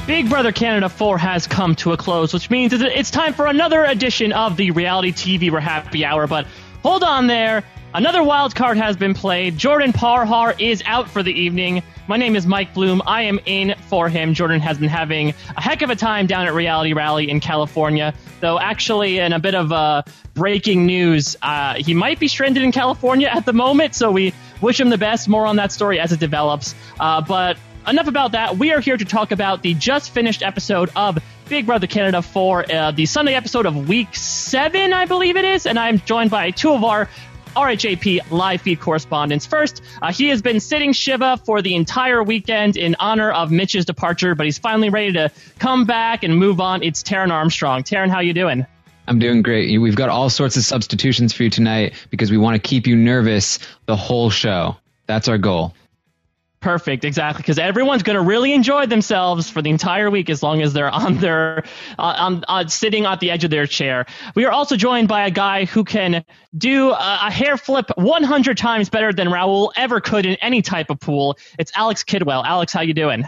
Big Brother Canada 4 has come to a close, which means it's time for another edition of the Reality TV Happy Hour. But hold on there. Another wild card has been played. Jordan Parhar is out for the evening. My name is Mike Bloom. I am in for him. Jordan has been having a heck of a time down at Reality Rally in California, though actually in a bit of breaking news, he might be stranded in California at the moment, so we wish him the best. More on that story as it develops. But enough about that. We are here to talk about the just finished episode of Big Brother Canada 4, the Sunday episode of Week 7, I believe it is, and I'm joined by two of our RHAP live feed correspondents. First, he has been sitting Shiva for the entire weekend in honor of Mitch's departure, but he's finally ready to come back and move on. It's Taran Armstrong. Taran, how you doing? I'm doing great. We've got all sorts of substitutions for you tonight because we want to keep you nervous the whole show. That's our goal. Perfect, exactly, because everyone's going to really enjoy themselves for the entire week as long as they're on their sitting at the edge of their chair. We are also joined by a guy who can do a hair flip 100 times better than Raul ever could in any type of pool. It's Alex Kidwell. Alex, how you doing?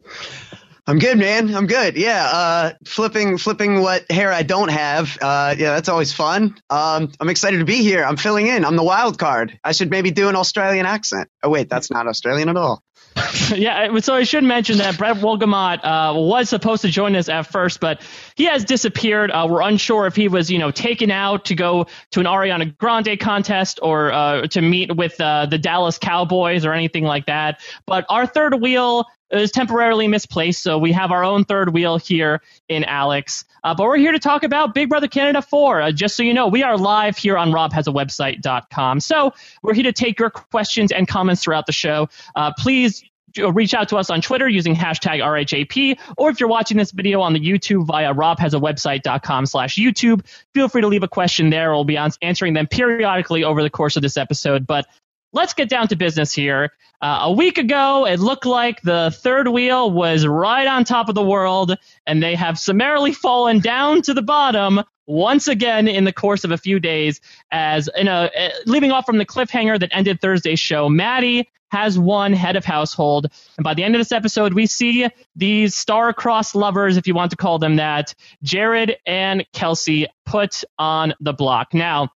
I'm good, man. I'm good. Yeah. Flipping what hair I don't have. Yeah, that's always fun. I'm excited to be here. I'm filling in. I'm the wild card. I should maybe do an Australian accent. Oh, wait, that's not Australian at all. Yeah, so I should mention that Brett Wolgamott was supposed to join us at first, but he has disappeared. We're unsure if he was, taken out to go to an Ariana Grande contest or to meet with the Dallas Cowboys or anything like that. But our third wheel is temporarily misplaced, so we have our own third wheel here in Alex. But we're here to talk about Big Brother Canada 4. Just so you know, we are live here on robhasawebsite.com. So we're here to take your questions and comments throughout the show. Please reach out to us on Twitter using hashtag RHAP, or if you're watching this video on the YouTube via robhasawebsite.com/YouTube, feel free to leave a question there. We'll be answering them periodically over the course of this episode. But let's get down to business here. A week ago, it looked like the third wheel was right on top of the world, and they have summarily fallen down to the bottom once again in the course of a few days, as leaving off from the cliffhanger that ended Thursday's show. Maddie has won head of household, and by the end of this episode, we see these star-crossed lovers, if you want to call them that, Jared and Kelsey, put on the block. Now,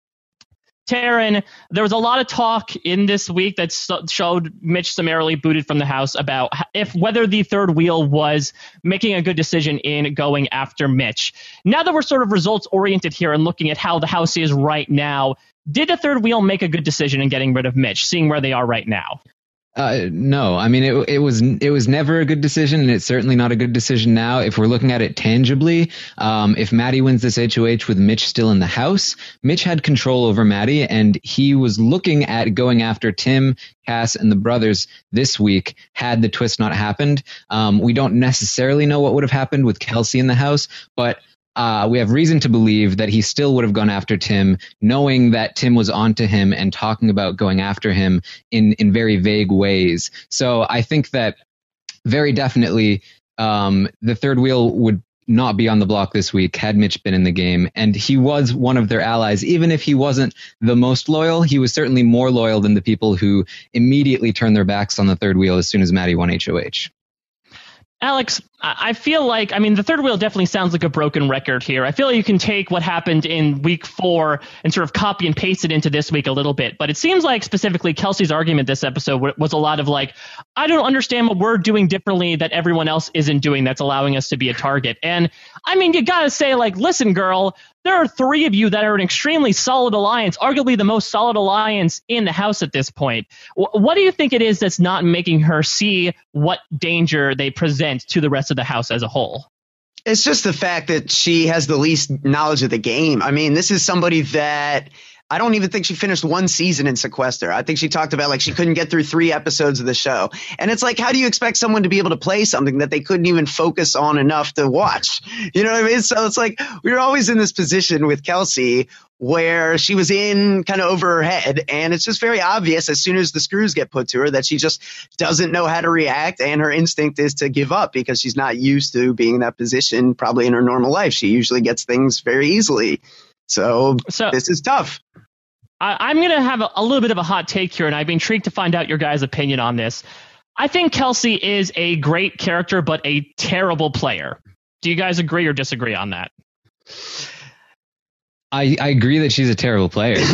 Taran, there was a lot of talk in this week that showed Mitch summarily booted from the house about whether the third wheel was making a good decision in going after Mitch. Now that we're sort of results oriented here and looking at how the house is right now, did the third wheel make a good decision in getting rid of Mitch, seeing where they are right now? No, I mean, it was never a good decision, and it's certainly not a good decision now. If we're looking at it tangibly, if Maddie wins this HOH with Mitch still in the house, Mitch had control over Maddie, and he was looking at going after Tim, Cass, and the brothers this week had the twist not happened. We don't necessarily know what would have happened with Kelsey in the house, but we have reason to believe that he still would have gone after Tim, knowing that Tim was onto him and talking about going after him in very vague ways. So I think that very definitely the third wheel would not be on the block this week had Mitch been in the game. And he was one of their allies. Even if he wasn't the most loyal, he was certainly more loyal than the people who immediately turned their backs on the third wheel as soon as Maddie won HOH. Alex, I feel like, the third wheel definitely sounds like a broken record here. I feel like you can take what happened in week 4 and sort of copy and paste it into this week a little bit. But it seems like specifically Kelsey's argument this episode was a lot of like, I don't understand what we're doing differently that everyone else isn't doing that's allowing us to be a target. And you gotta say, like, listen, girl, there are 3 of you that are an extremely solid alliance, arguably the most solid alliance in the house at this point. What do you think it is that's not making her see what danger they present to the rest of the house as a whole? It's just the fact that she has the least knowledge of the game. This is somebody that I don't even think she finished one season in Sequester. I think she talked about like she couldn't get through 3 episodes of the show. And it's like, how do you expect someone to be able to play something that they couldn't even focus on enough to watch? You know what I mean? So it's like we were always in this position with Kelsey where she was in kind of over her head. And it's just very obvious as soon as the screws get put to her that she just doesn't know how to react. And her instinct is to give up because she's not used to being in that position probably in her normal life. She usually gets things very easily. So this is tough. I'm going to have a little bit of a hot take here, and I'd be intrigued to find out your guys' opinion on this. I think Kelsey is a great character, but a terrible player. Do you guys agree or disagree on that? I agree that she's a terrible player. Yeah,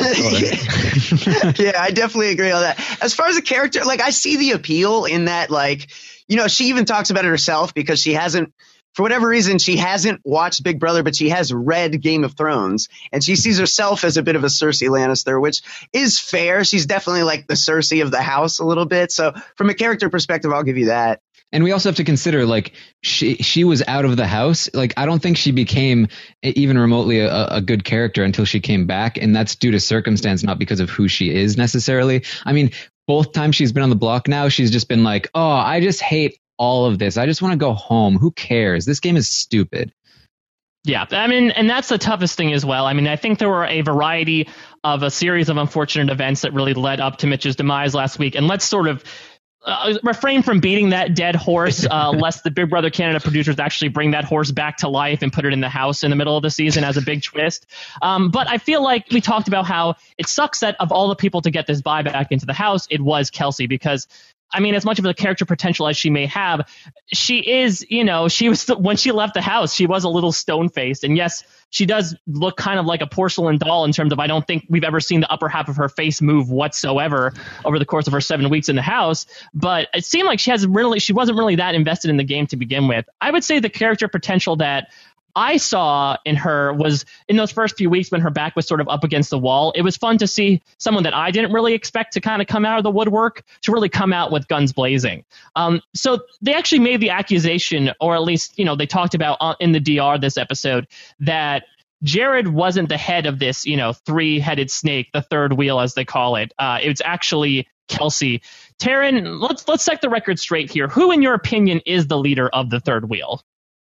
I definitely agree on that. As far as a character, like, I see the appeal in that, like, you know, she even talks about it herself because she hasn't, for whatever reason, she hasn't watched Big Brother, but she has read Game of Thrones, and she sees herself as a bit of a Cersei Lannister, which is fair. She's definitely like the Cersei of the house a little bit. So from a character perspective, I'll give you that. And we also have to consider, like, she was out of the house. Like, I don't think she became even remotely a good character until she came back. And that's due to circumstance, not because of who she is necessarily. I mean, both times she's been on the block now, she's just been like, oh, I just hate all of this. I just want to go home. Who cares? This game is stupid. Yeah, I mean, and that's the toughest thing as well. I mean, I think there were a variety of a series of unfortunate events that really led up to Mitch's demise last week. And let's sort of refrain from beating that dead horse, lest the Big Brother Canada producers actually bring that horse back to life and put it in the house in the middle of the season as a big twist. But I feel like we talked about how it sucks that of all the people to get this buyback into the house, it was Kelsey, because I mean, as much of a character potential as she may have, she is, you know, she was, when she left the house, she was a little stone-faced. And yes, she does look kind of like a porcelain doll in terms of, I don't think we've ever seen the upper half of her face move whatsoever over the course of her 7 weeks in the house. But it seemed like she wasn't really that invested in the game to begin with. I would say the character potential that I saw in her was in those first few weeks when her back was sort of up against the wall. It was fun to see someone that I didn't really expect to kind of come out of the woodwork to really come out with guns blazing. So they actually made the accusation, or at least, you know, they talked about in the DR this episode, that Jared wasn't the head of this, you know, three-headed snake, the third wheel, as they call it. It's actually Kelsey. Taryn, let's set the record straight here. Who, in your opinion, is the leader of the third wheel?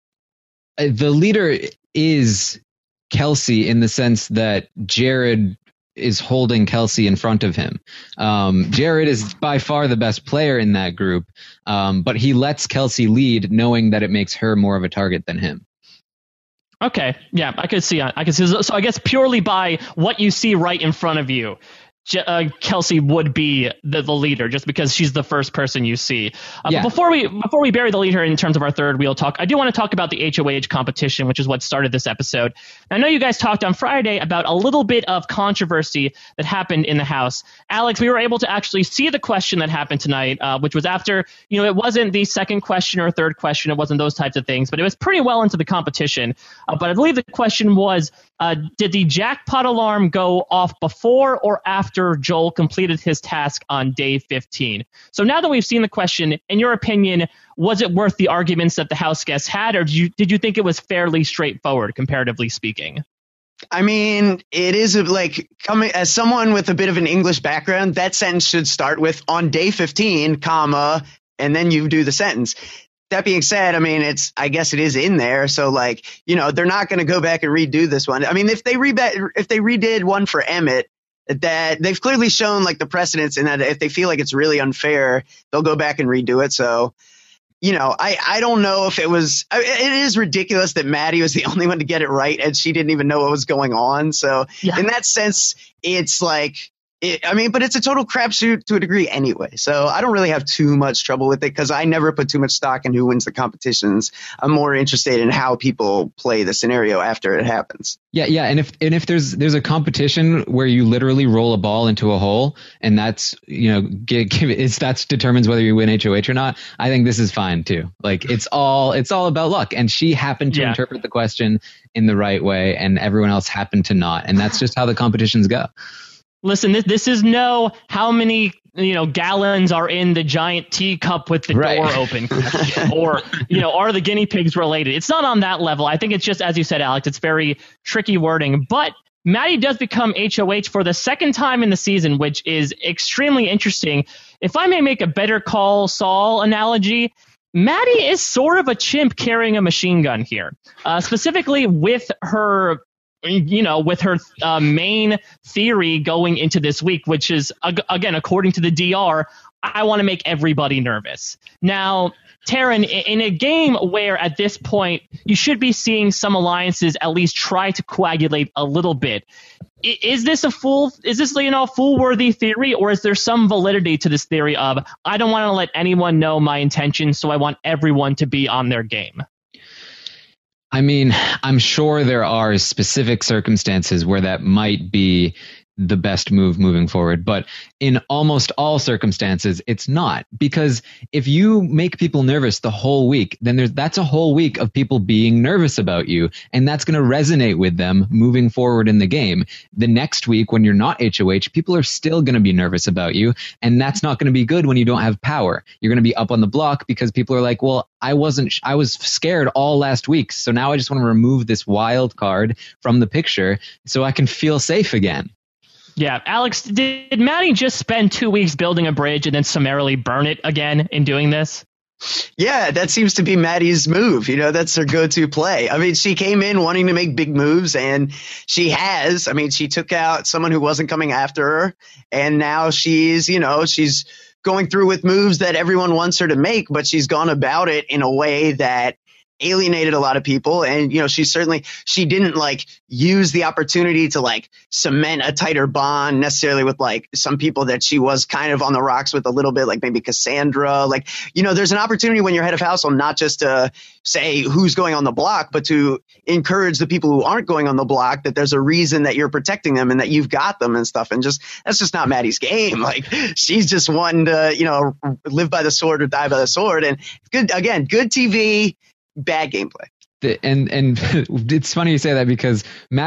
The leader is Kelsey in the sense that Jared is holding Kelsey in front of him. Jared is by far the best player in that group, but he lets Kelsey lead, knowing that it makes her more of a target than him. Okay, yeah, I could see. So I guess purely by what you see right in front of you, Kelsey would be the leader, just because she's the first person you see. Yeah. But before we bury the leader in terms of our third wheel talk, I do want to talk about the HOH competition, which is what started this episode. I know you guys talked on Friday about a little bit of controversy that happened in the house. Alex, we were able to actually see the question that happened tonight, which was after, you know, it wasn't the second question or third question, it wasn't those types of things, but it was pretty well into the competition. But I believe the question was, did the jackpot alarm go off before or after Joel completed his task on day 15? So now that we've seen the question, in your opinion, was it worth the arguments that the house guests had, or did you think it was fairly straightforward, comparatively speaking? I mean, it is like, coming as someone with a bit of an English background, that sentence should start with on day 15, comma, and then you do the sentence. That being said, I mean, I guess it is in there. So, like, you know, they're not going to go back and redo this one. I mean, if they redid one for Emmett, that they've clearly shown like the precedence in that if they feel like it's really unfair, they'll go back and redo it. So, you know, I don't know if it is ridiculous that Maddie was the only one to get it right and she didn't even know what was going on. So yeah. In that sense, it's like, but it's a total crapshoot to a degree anyway. So I don't really have too much trouble with it because I never put too much stock in who wins the competitions. I'm more interested in how people play the scenario after it happens. Yeah, and if there's a competition where you literally roll a ball into a hole and that's, you know, that determines whether you win HOH or not, I think this is fine too. Like it's all about luck, and she happened to interpret the question in the right way, and everyone else happened to not, and that's just how the competitions go. Listen, this is no how many, you know, gallons are in the giant teacup with the door open question, or, you know, are the guinea pigs related? It's not on that level. I think it's just, as you said, Alex, it's very tricky wording. But Maddie does become HOH for the second time in the season, which is extremely interesting. If I may make a Better Call Saul analogy, Maddie is sort of a chimp carrying a machine gun here, specifically with her, you know, with her main theory going into this week, which is, again, according to the DR, I want to make everybody nervous. Now, Taryn, in a game where at this point you should be seeing some alliances at least try to coagulate a little bit, is this a fool-worthy theory, or is there some validity to this theory of I don't want to let anyone know my intentions, so I want everyone to be on their game? I mean, I'm sure there are specific circumstances where that might be the best move moving forward, but in almost all circumstances, it's not. Because if you make people nervous the whole week, then that's a whole week of people being nervous about you, and that's going to resonate with them moving forward in the game. The next week, when you're not HOH, people are still going to be nervous about you, and that's not going to be good when you don't have power. You're going to be up on the block because people are like, well, I was scared all last week, so now I just want to remove this wild card from the picture so I can feel safe again. Yeah, Alex, did Maddie just spend 2 weeks building a bridge and then summarily burn it again in doing this? Yeah, that seems to be Maddie's move. You know, that's her go-to play. I mean, she came in wanting to make big moves, and she has. I mean, she took out someone who wasn't coming after her, and now she's going through with moves that everyone wants her to make, but she's gone about it in a way that alienated a lot of people. And, she didn't use the opportunity to cement a tighter bond necessarily with some people that she was kind of on the rocks with a little bit, like maybe Cassandra. There's an opportunity when you're head of household, not just to say who's going on the block, but to encourage the people who aren't going on the block that there's a reason that you're protecting them and that you've got them and stuff. And that's just not Maddie's game. She's just wanting to, live by the sword or die by the sword. And good TV, bad gameplay. And it's funny you say that, because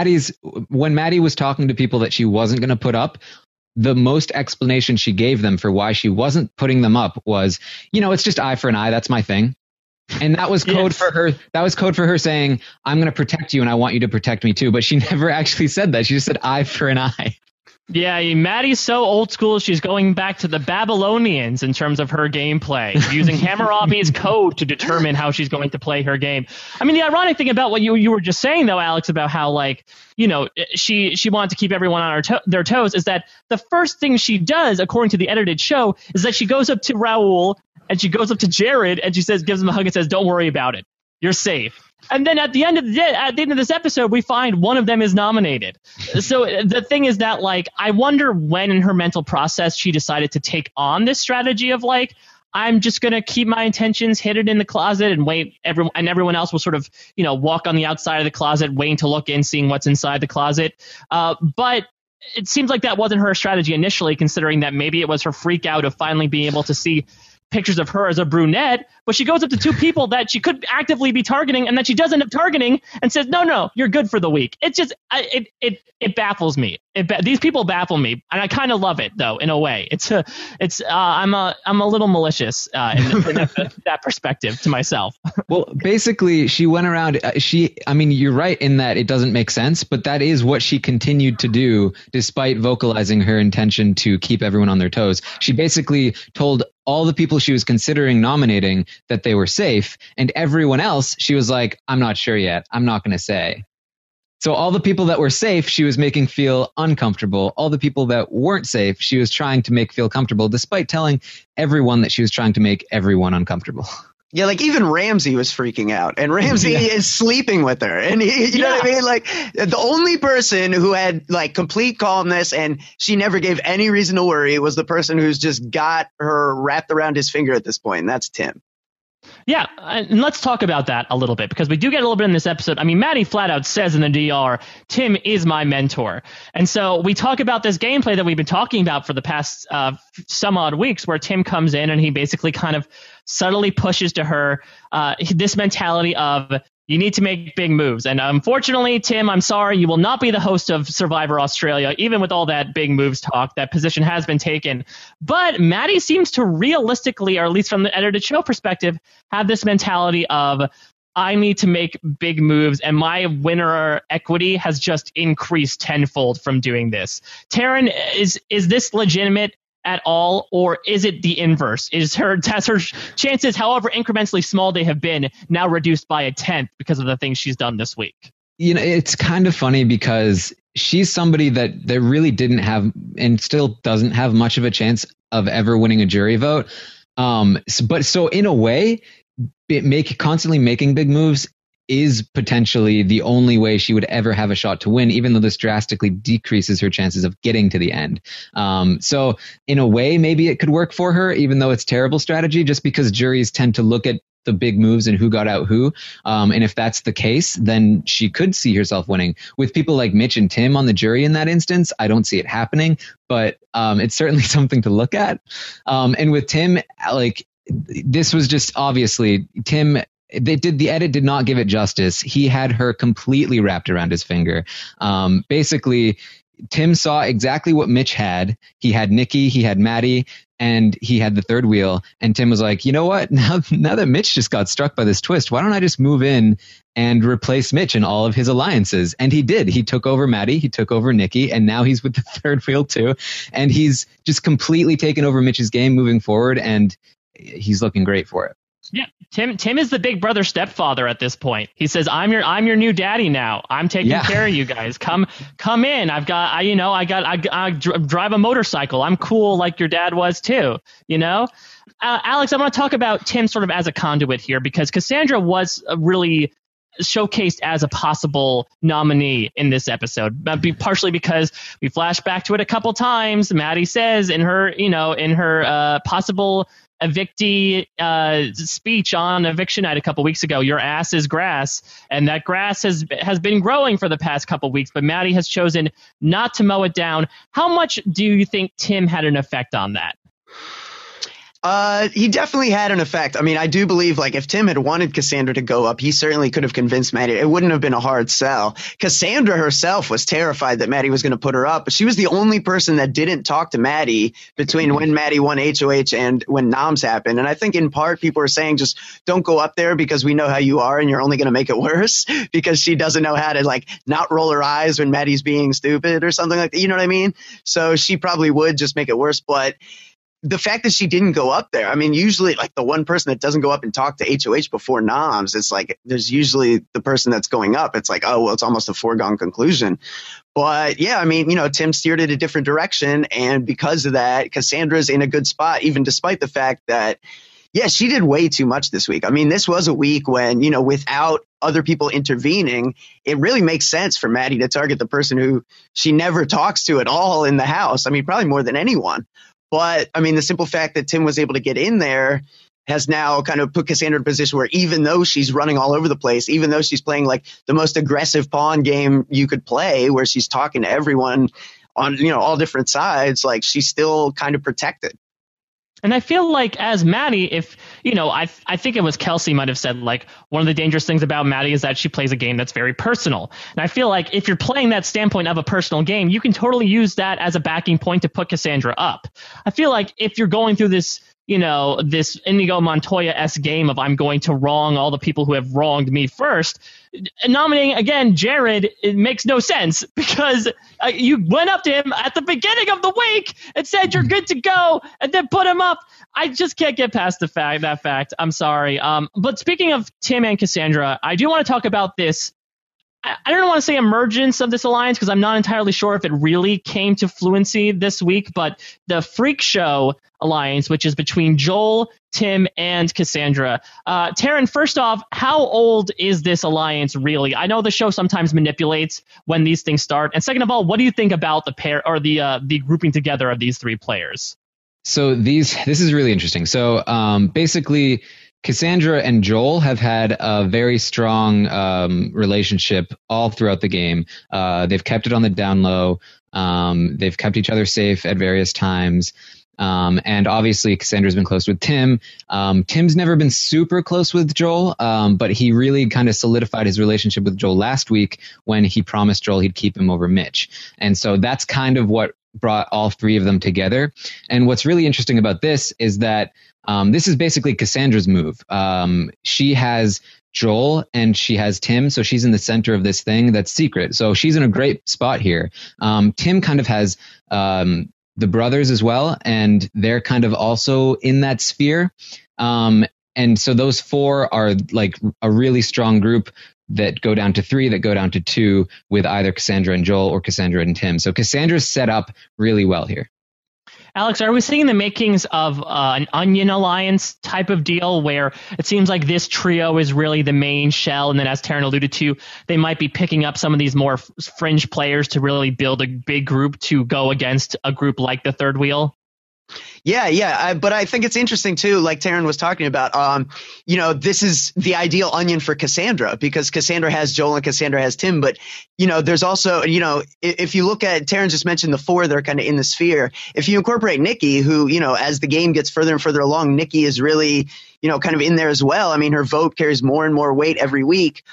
when Maddie was talking to people that she wasn't going to put up, the most explanation she gave them for why she wasn't putting them up was, it's just eye for an eye. That's my thing. And that was code for her. That was code for her saying, I'm going to protect you and I want you to protect me too. But she never actually said that. She just said eye for an eye. Yeah, Maddie's so old school, she's going back to the Babylonians in terms of her gameplay, using Hammurabi's code to determine how she's going to play her game. I mean, the ironic thing about what you were just saying, though, Alex, about how, she wanted to keep everyone on their toes, is that the first thing she does, according to the edited show, is that she goes up to Raul and she goes up to Jared and she gives him a hug and says, don't worry about it. You're safe. And then at the end of this episode, we find one of them is nominated. So the thing is that, I wonder when in her mental process she decided to take on this strategy of I'm just going to keep my intentions hidden in the closet and wait. Everyone else will sort of, walk on the outside of the closet, waiting to look in, seeing what's inside the closet. But it seems like that wasn't her strategy initially, considering that maybe it was her freak out of finally being able to see pictures of her as a brunette, but she goes up to two people that she could actively be targeting and that she does end up targeting and says, no, you're good for the week. It's just, it baffles me. These people baffle me, and I kind of love it though, in a way. I'm a little malicious in that perspective to myself. Well, basically she went around, you're right in that it doesn't make sense, but that is what she continued to do despite vocalizing her intention to keep everyone on their toes. She basically told all the people she was considering nominating that they were safe, and everyone else, she was like, I'm not sure yet. I'm not going to say. So all the people that were safe, she was making feel uncomfortable. All the people that weren't safe, she was trying to make feel comfortable, despite telling everyone that she was trying to make everyone uncomfortable. Yeah, even Ramsey was freaking out, and Ramsey is sleeping with her. And you know what I mean? The only person who had complete calmness and she never gave any reason to worry was the person who's just got her wrapped around his finger at this point, and that's Tim. Yeah, and let's talk about that a little bit, because we do get a little bit in this episode. I mean, Maddie flat out says in the DR, Tim is my mentor. And so we talk about this gameplay that we've been talking about for the past some odd weeks, where Tim comes in and he basically kind of subtly pushes to her this mentality of, you need to make big moves. And unfortunately, Tim, I'm sorry, you will not be the host of Survivor Australia, even with all that big moves talk. That position has been taken. But Maddie seems to realistically, or at least from the edited show perspective, have this mentality of, I need to make big moves, and my winner equity has just increased tenfold from doing this. Taryn, is this legitimate at all, or is it the inverse? Has her chances, however incrementally small they have been, now reduced by 1/10 because of the things she's done this week? It's kind of funny because she's somebody that really didn't have and still doesn't have much of a chance of ever winning a jury vote. So in a way, constantly making big moves is potentially the only way she would ever have a shot to win, even though this drastically decreases her chances of getting to the end. So in a way, maybe it could work for her, even though it's terrible strategy, just because juries tend to look at the big moves and who got out who. And if that's the case, then she could see herself winning. With people like Mitch and Tim on the jury in that instance, I don't see it happening, but it's certainly something to look at. And with Tim, like, this was just obviously Tim. The edit did not give it justice. He had her completely wrapped around his finger. Basically, Tim saw exactly what Mitch had. He had Nikki, he had Maddie, and he had the third wheel. And Tim was like, you know what? Now that Mitch just got struck by this twist, why don't I just move in and replace Mitch in all of his alliances? And he did. He took over Maddie, he took over Nikki, and now he's with the third wheel too. And he's just completely taken over Mitch's game moving forward, and he's looking great for it. Yeah, Tim is the big brother stepfather at this point. He says, "I'm your new daddy now. I'm taking care of you guys. Come in. I drive a motorcycle. I'm cool like your dad was too. You know." Alex, I want to talk about Tim sort of as a conduit here, because Cassandra was really showcased as a possible nominee in this episode, partially because we flash back to it a couple times. Maddie says in her possible evictee speech on eviction night a couple weeks ago, your ass is grass, and that grass has been growing for the past couple weeks, but Maddie has chosen not to mow it down. How much do you think Tim had an effect on that? He definitely had an effect. I mean, I do believe, like, if Tim had wanted Cassandra to go up, he certainly could have convinced Maddie. It wouldn't have been a hard sell. Cassandra herself was terrified that Maddie was going to put her up, but she was the only person that didn't talk to Maddie between when Maddie won HOH and when noms happened. And I think in part people are saying, just don't go up there because we know how you are and you're only going to make it worse, because she doesn't know how to, like, not roll her eyes when Maddie's being stupid or something like that. You know what I mean? So she probably would just make it worse. But the fact that she didn't go up there, I mean, usually, like, the one person that doesn't go up and talk to HOH before noms, it's like there's usually the person that's going up. It's like, oh, well, it's almost a foregone conclusion. But yeah, I mean, Tim steered it a different direction. And because of that, Cassandra's in a good spot, even despite the fact that, yeah, she did way too much this week. I mean, this was a week when, without other people intervening, it really makes sense for Maddie to target the person who she never talks to at all in the house. I mean, probably more than anyone. But, I mean, the simple fact that Tim was able to get in there has now kind of put Cassandra in a position where, even though she's running all over the place, even though she's playing like the most aggressive pawn game you could play, where she's talking to everyone on, all different sides, like, she's still kind of protected. And I feel like as Maddie, if, I think it was Kelsey might have said, like, one of the dangerous things about Maddie is that she plays a game that's very personal. And I feel like if you're playing that standpoint of a personal game, you can totally use that as a backing point to put Cassandra up. I feel like if you're going through this, this Inigo Montoya-esque game of I'm going to wrong all the people who have wronged me first, nominating, again, Jared, it makes no sense, because you went up to him at the beginning of the week and said you're good to go and then put him up. I just can't get past that fact. I'm sorry. But speaking of Tim and Cassandra, I do want to talk about this. I don't want to say emergence of this alliance, because I'm not entirely sure if it really came to fluency this week, but the Freak Show alliance, which is between Joel, Tim, and Cassandra. Taryn, first off, how old is this alliance really? I know the show sometimes manipulates when these things start. And second of all, what do you think about the pair, or the grouping together of these three players? So this is really interesting. So basically, Cassandra and Joel have had a very strong relationship all throughout the game. They've kept it on the down low. They've kept each other safe at various times. And obviously, Cassandra's been close with Tim. Tim's never been super close with Joel, but he really kind of solidified his relationship with Joel last week when he promised Joel he'd keep him over Mitch. And so that's kind of what brought all three of them together. And what's really interesting about this is that this is basically Cassandra's move. She has Joel and she has Tim, so she's in the center of this thing that's secret. So she's in a great spot here. Tim kind of has the brothers as well, and they're kind of also in that sphere. And so those four are like a really strong group that go down to three, that go down to two, with either Cassandra and Joel or Cassandra and Tim. So Cassandra's set up really well here. Alex, are we seeing the makings of an Onion Alliance type of deal where it seems like this trio is really the main shell, and then as Taryn alluded to, they might be picking up some of these more fringe players to really build a big group to go against a group like the Third Wheel? Yeah. But I think it's interesting, too, like Taryn was talking about, this is the ideal onion for Cassandra because Cassandra has Joel and Cassandra has Tim. But, there's also, if you look at Taryn just mentioned the four that are kind of in the sphere. If you incorporate Nikki, who, as the game gets further and further along, Nikki is really, kind of in there as well. I mean, her vote carries more and more weight every week.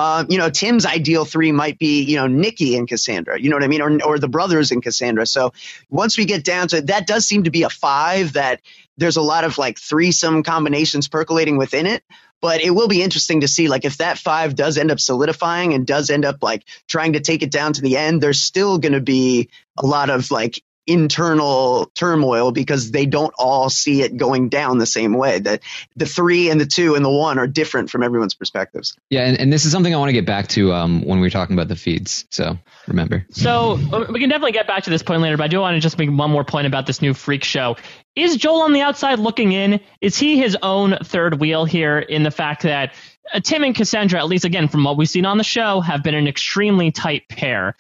Tim's ideal three might be, Nikki and Cassandra, you know what I mean? Or the brothers and Cassandra. So once we get down to that, does seem to be a five that there's a lot of like threesome combinations percolating within it. But it will be interesting to see, like, if that five does end up solidifying and does end up like trying to take it down to the end, there's still going to be a lot of like internal turmoil because they don't all see it going down the same way. That the three and the two and the one are different from everyone's perspectives. Yeah, and this is something I want to get back to when we were talking about the feeds. So remember. So we can definitely get back to this point later, but I do want to just make one more point about this new freak show. Is Joel on the outside looking in? Is he his own third wheel here in the fact that Tim and Cassandra, at least again from what we've seen on the show, have been an extremely tight pair?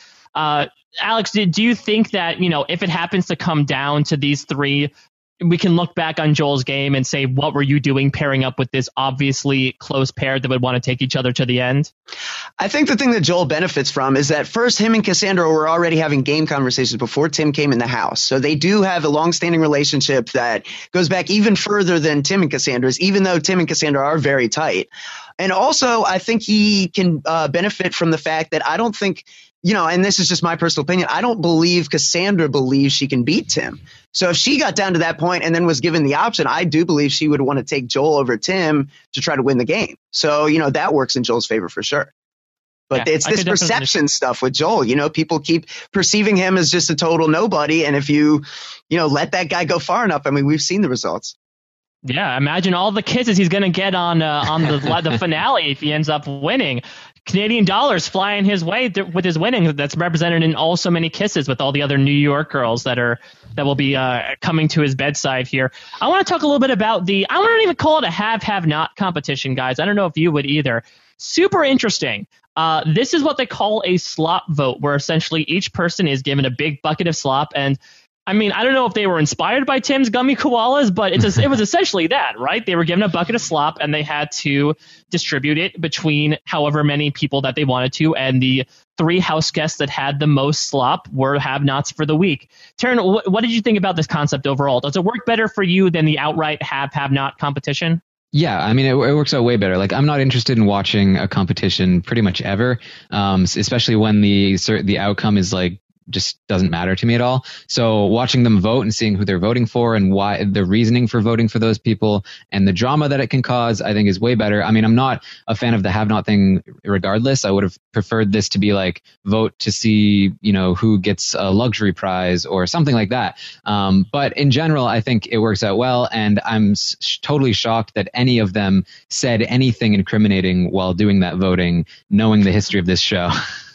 Alex, do you think that, if it happens to come down to these three, we can look back on Joel's game and say, what were you doing pairing up with this obviously close pair that would want to take each other to the end? I think the thing that Joel benefits from is that first, him and Cassandra were already having game conversations before Tim came in the house. So they do have a long-standing relationship that goes back even further than Tim and Cassandra's, even though Tim and Cassandra are very tight. And also, I think he can benefit from the fact that I don't think, and this is just my personal opinion, I don't believe Cassandra believes she can beat Tim. So if she got down to that point and then was given the option, I do believe she would want to take Joel over Tim to try to win the game. So, that works in Joel's favor for sure. But it's this perception stuff with Joel. People keep perceiving him as just a total nobody. And if you, let that guy go far enough, I mean, we've seen the results. Yeah, imagine all the kisses he's going to get on the finale if he ends up winning. Canadian dollars flying his way with his winning. That's represented in all so many kisses with all the other New York girls that will be coming to his bedside here. I want to talk a little bit about I wouldn't even call it a have-not competition, guys. I don't know if you would either. Super interesting. This is what they call a slop vote, where essentially each person is given a big bucket of slop. And I mean, I don't know if they were inspired by Tim's gummy koalas, but it was essentially that, right? They were given a bucket of slop and they had to distribute it between however many people that they wanted to. And the three house guests that had the most slop were have-nots for the week. Taryn, what did you think about this concept overall? Does it work better for you than the outright have-not competition? Yeah, I mean, it works out way better. Like, I'm not interested in watching a competition pretty much ever, especially when the outcome is like, just doesn't matter to me at all. So watching them vote and seeing who they're voting for and why the reasoning for voting for those people and the drama that it can cause, I think is way better. I mean, I'm not a fan of the have not thing regardless. I would have preferred this to be like vote to see, who gets a luxury prize or something like that. But in general, I think it works out well. And I'm totally shocked that any of them said anything incriminating while doing that voting, knowing the history of this show.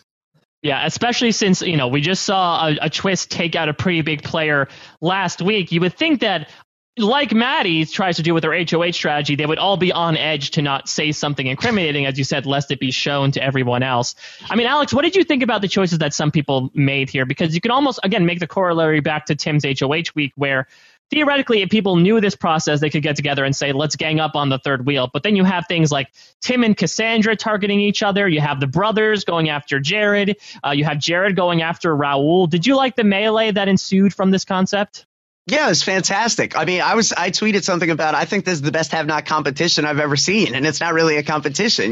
Yeah, especially since, we just saw a twist take out a pretty big player last week. You would think that, like Maddie tries to do with her HOH strategy, they would all be on edge to not say something incriminating, as you said, lest it be shown to everyone else. I mean, Alex, what did you think about the choices that some people made here? Because you can almost, again, make the corollary back to Tim's HOH week, where theoretically, if people knew this process, they could get together and say, let's gang up on the third wheel. But then you have things like Tim and Cassandra targeting each other. You have the brothers going after Jared. You have Jared going after Raul. Did you like the melee that ensued from this concept? Yeah, it was fantastic. I mean, I tweeted something about, I think this is the best have-not competition I've ever seen, and it's not really a competition,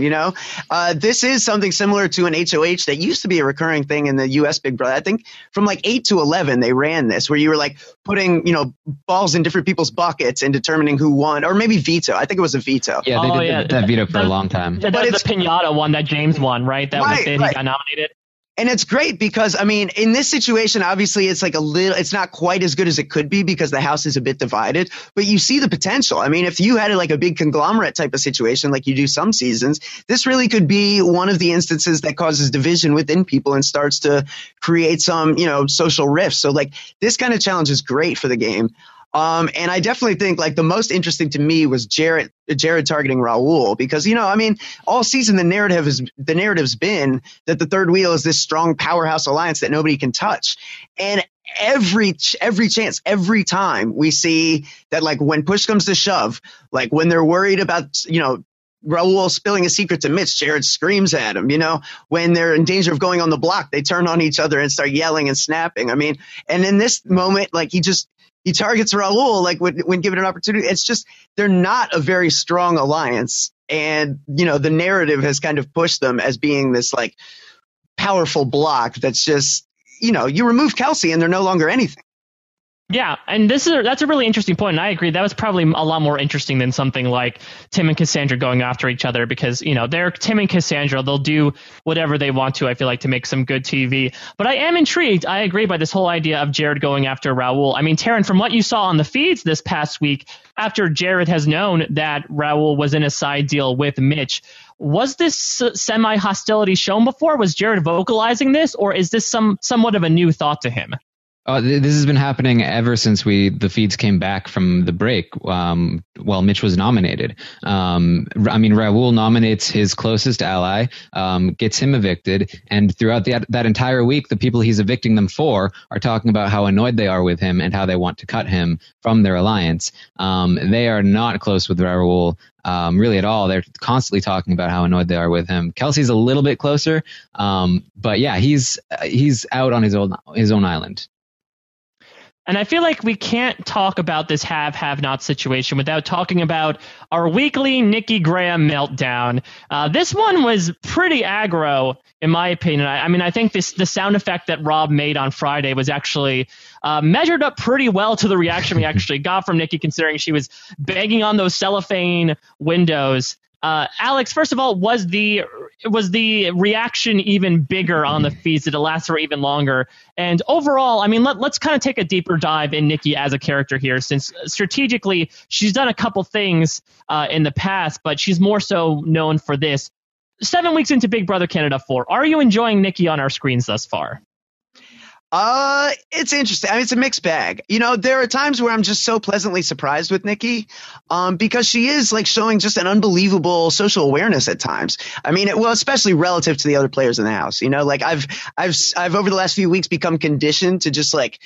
This is something similar to an HOH that used to be a recurring thing in the U.S. Big Brother. I think from like 8 to 11, they ran this, where you were like putting, balls in different people's buckets and determining who won, or maybe veto. I think it was a veto. Yeah, they did that veto for a long time. But it's the Pinata one that James won, right? That got nominated. And it's great because, I mean, in this situation, obviously it's like it's not quite as good as it could be because the House is a bit divided, but you see the potential. I mean, if you had like a big conglomerate type of situation like you do some seasons, this really could be one of the instances that causes division within people and starts to create some, social rifts. So like this kind of challenge is great for the game. And I definitely think like the most interesting to me was Jared targeting Raul because, all season the narrative's been that the third wheel is this strong powerhouse alliance that nobody can touch. And every chance, every time we see that, like when push comes to shove, like when they're worried about, Raul spilling a secret to Mitch, Jared screams at him, when they're in danger of going on the block, they turn on each other and start yelling and snapping. I mean, and in this moment, like he targets Raul, like when given an opportunity. It's just, they're not a very strong alliance. And, the narrative has kind of pushed them as being this like powerful block that's just, you remove Kelsey and they're no longer anything. Yeah, and that's a really interesting point, and I agree. That was probably a lot more interesting than something like Tim and Cassandra going after each other because, they're Tim and Cassandra. They'll do whatever they want to, I feel like, to make some good TV. But I am intrigued, I agree, by this whole idea of Jared going after Raul. I mean, Taryn, from what you saw on the feeds this past week, after Jared has known that Raul was in a side deal with Mitch, was this semi-hostility shown before? Was Jared vocalizing this, or is this somewhat of a new thought to him? This has been happening ever since the feeds came back from the break. While Mitch was nominated. Raul nominates his closest ally, gets him evicted, and throughout that entire week, the people he's evicting them for are talking about how annoyed they are with him and how they want to cut him from their alliance. They are not close with Raul. Really at all. They're constantly talking about how annoyed they are with him. Kelsey's a little bit closer, but yeah, he's out on his own island. And I feel like we can't talk about this have-not situation without talking about our weekly Nikki Graham meltdown. This one was pretty aggro, in my opinion. I think the sound effect that Rob made on Friday was actually measured up pretty well to the reaction we actually got from Nikki, considering she was banging on those cellophane windows. Alex, first of all, was the reaction even bigger on the feeds? Did it last for even longer? And overall, let's kind of take a deeper dive in Nikki as a character here, since strategically she's done a couple things in the past, but she's more so known for this. 7 weeks into Big Brother Canada 4, are you enjoying Nikki on our screens thus far? It's interesting. It's a mixed bag. There are times where I'm just so pleasantly surprised with Nikki, because she is like showing just an unbelievable social awareness at times. Especially relative to the other players in the house. I've over the last few weeks become conditioned to just like,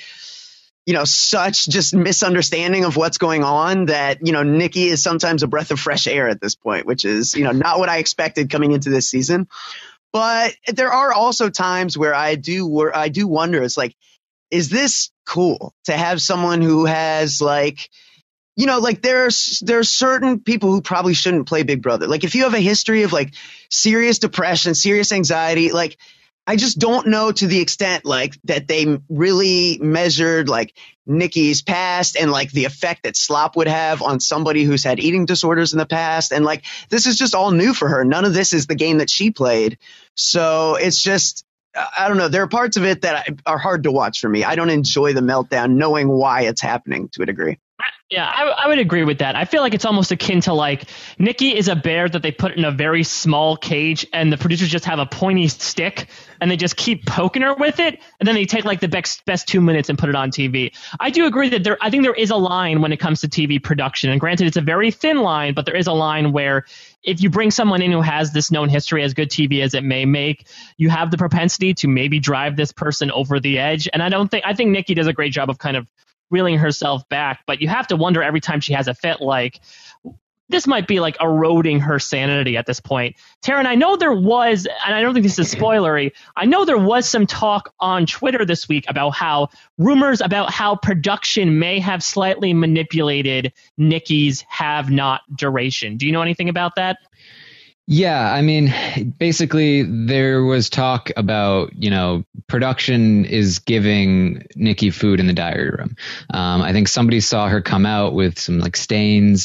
such just misunderstanding of what's going on that, Nikki is sometimes a breath of fresh air at this point, which is, not what I expected coming into this season. But there are also times where I do wonder, it's like, is this cool to have someone who has like, there's certain people who probably shouldn't play Big Brother. Like if you have a history of like serious depression, serious anxiety, like I just don't know to the extent like that they really measured like Nikki's past and like the effect that slop would have on somebody who's had eating disorders in the past. And like, this is just all new for her. None of this is the game that she played. So it's just, I don't know. There are parts of it that are hard to watch for me. I don't enjoy the meltdown knowing why it's happening to a degree. Yeah, I would agree with that. I feel like it's almost akin to like Nikki is a bear that they put in a very small cage and the producers just have a pointy stick and they just keep poking her with it. And then they take like the best 2 minutes and put it on TV. I do agree that I think there is a line when it comes to TV production. And granted, it's a very thin line, but there is a line where if you bring someone in who has this known history, as good TV as it may make, you have the propensity to maybe drive this person over the edge. And I think Nikki does a great job of kind of reeling herself back, but you have to wonder every time she has a fit, like this might be like eroding her sanity at this point. Taryn, I know there was, and I don't think this is spoilery, I know there was some talk on Twitter this week about rumors about how production may have slightly manipulated Nikki's have-not duration. Do you know anything about that? Yeah, basically there was talk about, production is giving Nikki food in the diary room. I think somebody saw her come out with some like stains,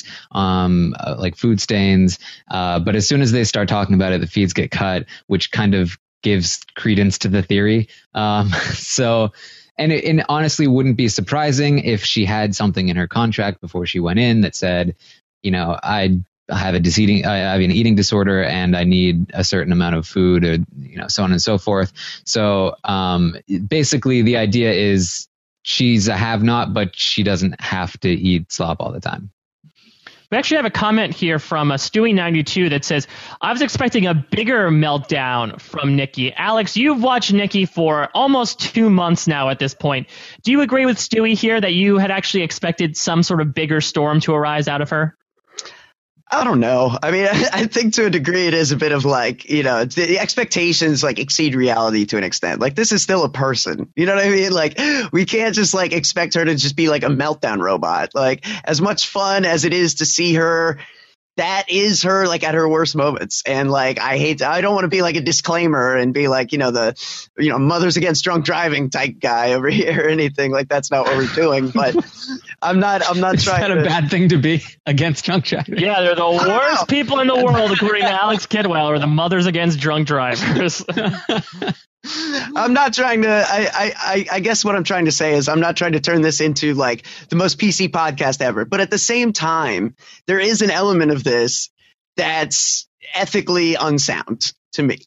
like food stains. But as soon as they start talking about it, the feeds get cut, which kind of gives credence to the theory. So, and it honestly wouldn't be surprising if she had something in her contract before she went in that said, I have an eating disorder and I need a certain amount of food, or so on and so forth. So basically the idea is she's a have-not, but she doesn't have to eat slop all the time. We actually have a comment here from Stewie92 that says, I was expecting a bigger meltdown from Nikki. Alex, you've watched Nikki for almost 2 months now at this point. Do you agree with Stewie here that you had actually expected some sort of bigger storm to arise out of her? I don't know. I mean, I think to a degree it is a bit of like, the expectations like exceed reality to an extent. Like, this is still a person. You know what I mean? Like, we can't just like expect her to just be like a meltdown robot. Like, as much fun as it is to see her, that is her like at her worst moments. And like, I don't want to be like a disclaimer and be like, Mothers Against Drunk Driving type guy over here or anything. Like, that's not what we're doing. But I'm not trying. Is that a bad thing to be against drunk driving? Yeah, they're the worst people in the world, according to Alex Kidwell, are the Mothers Against Drunk Drivers. I'm not trying to. I guess what I'm trying to say is I'm not trying to turn this into like the most PC podcast ever. But at the same time, there is an element of this that's ethically unsound to me.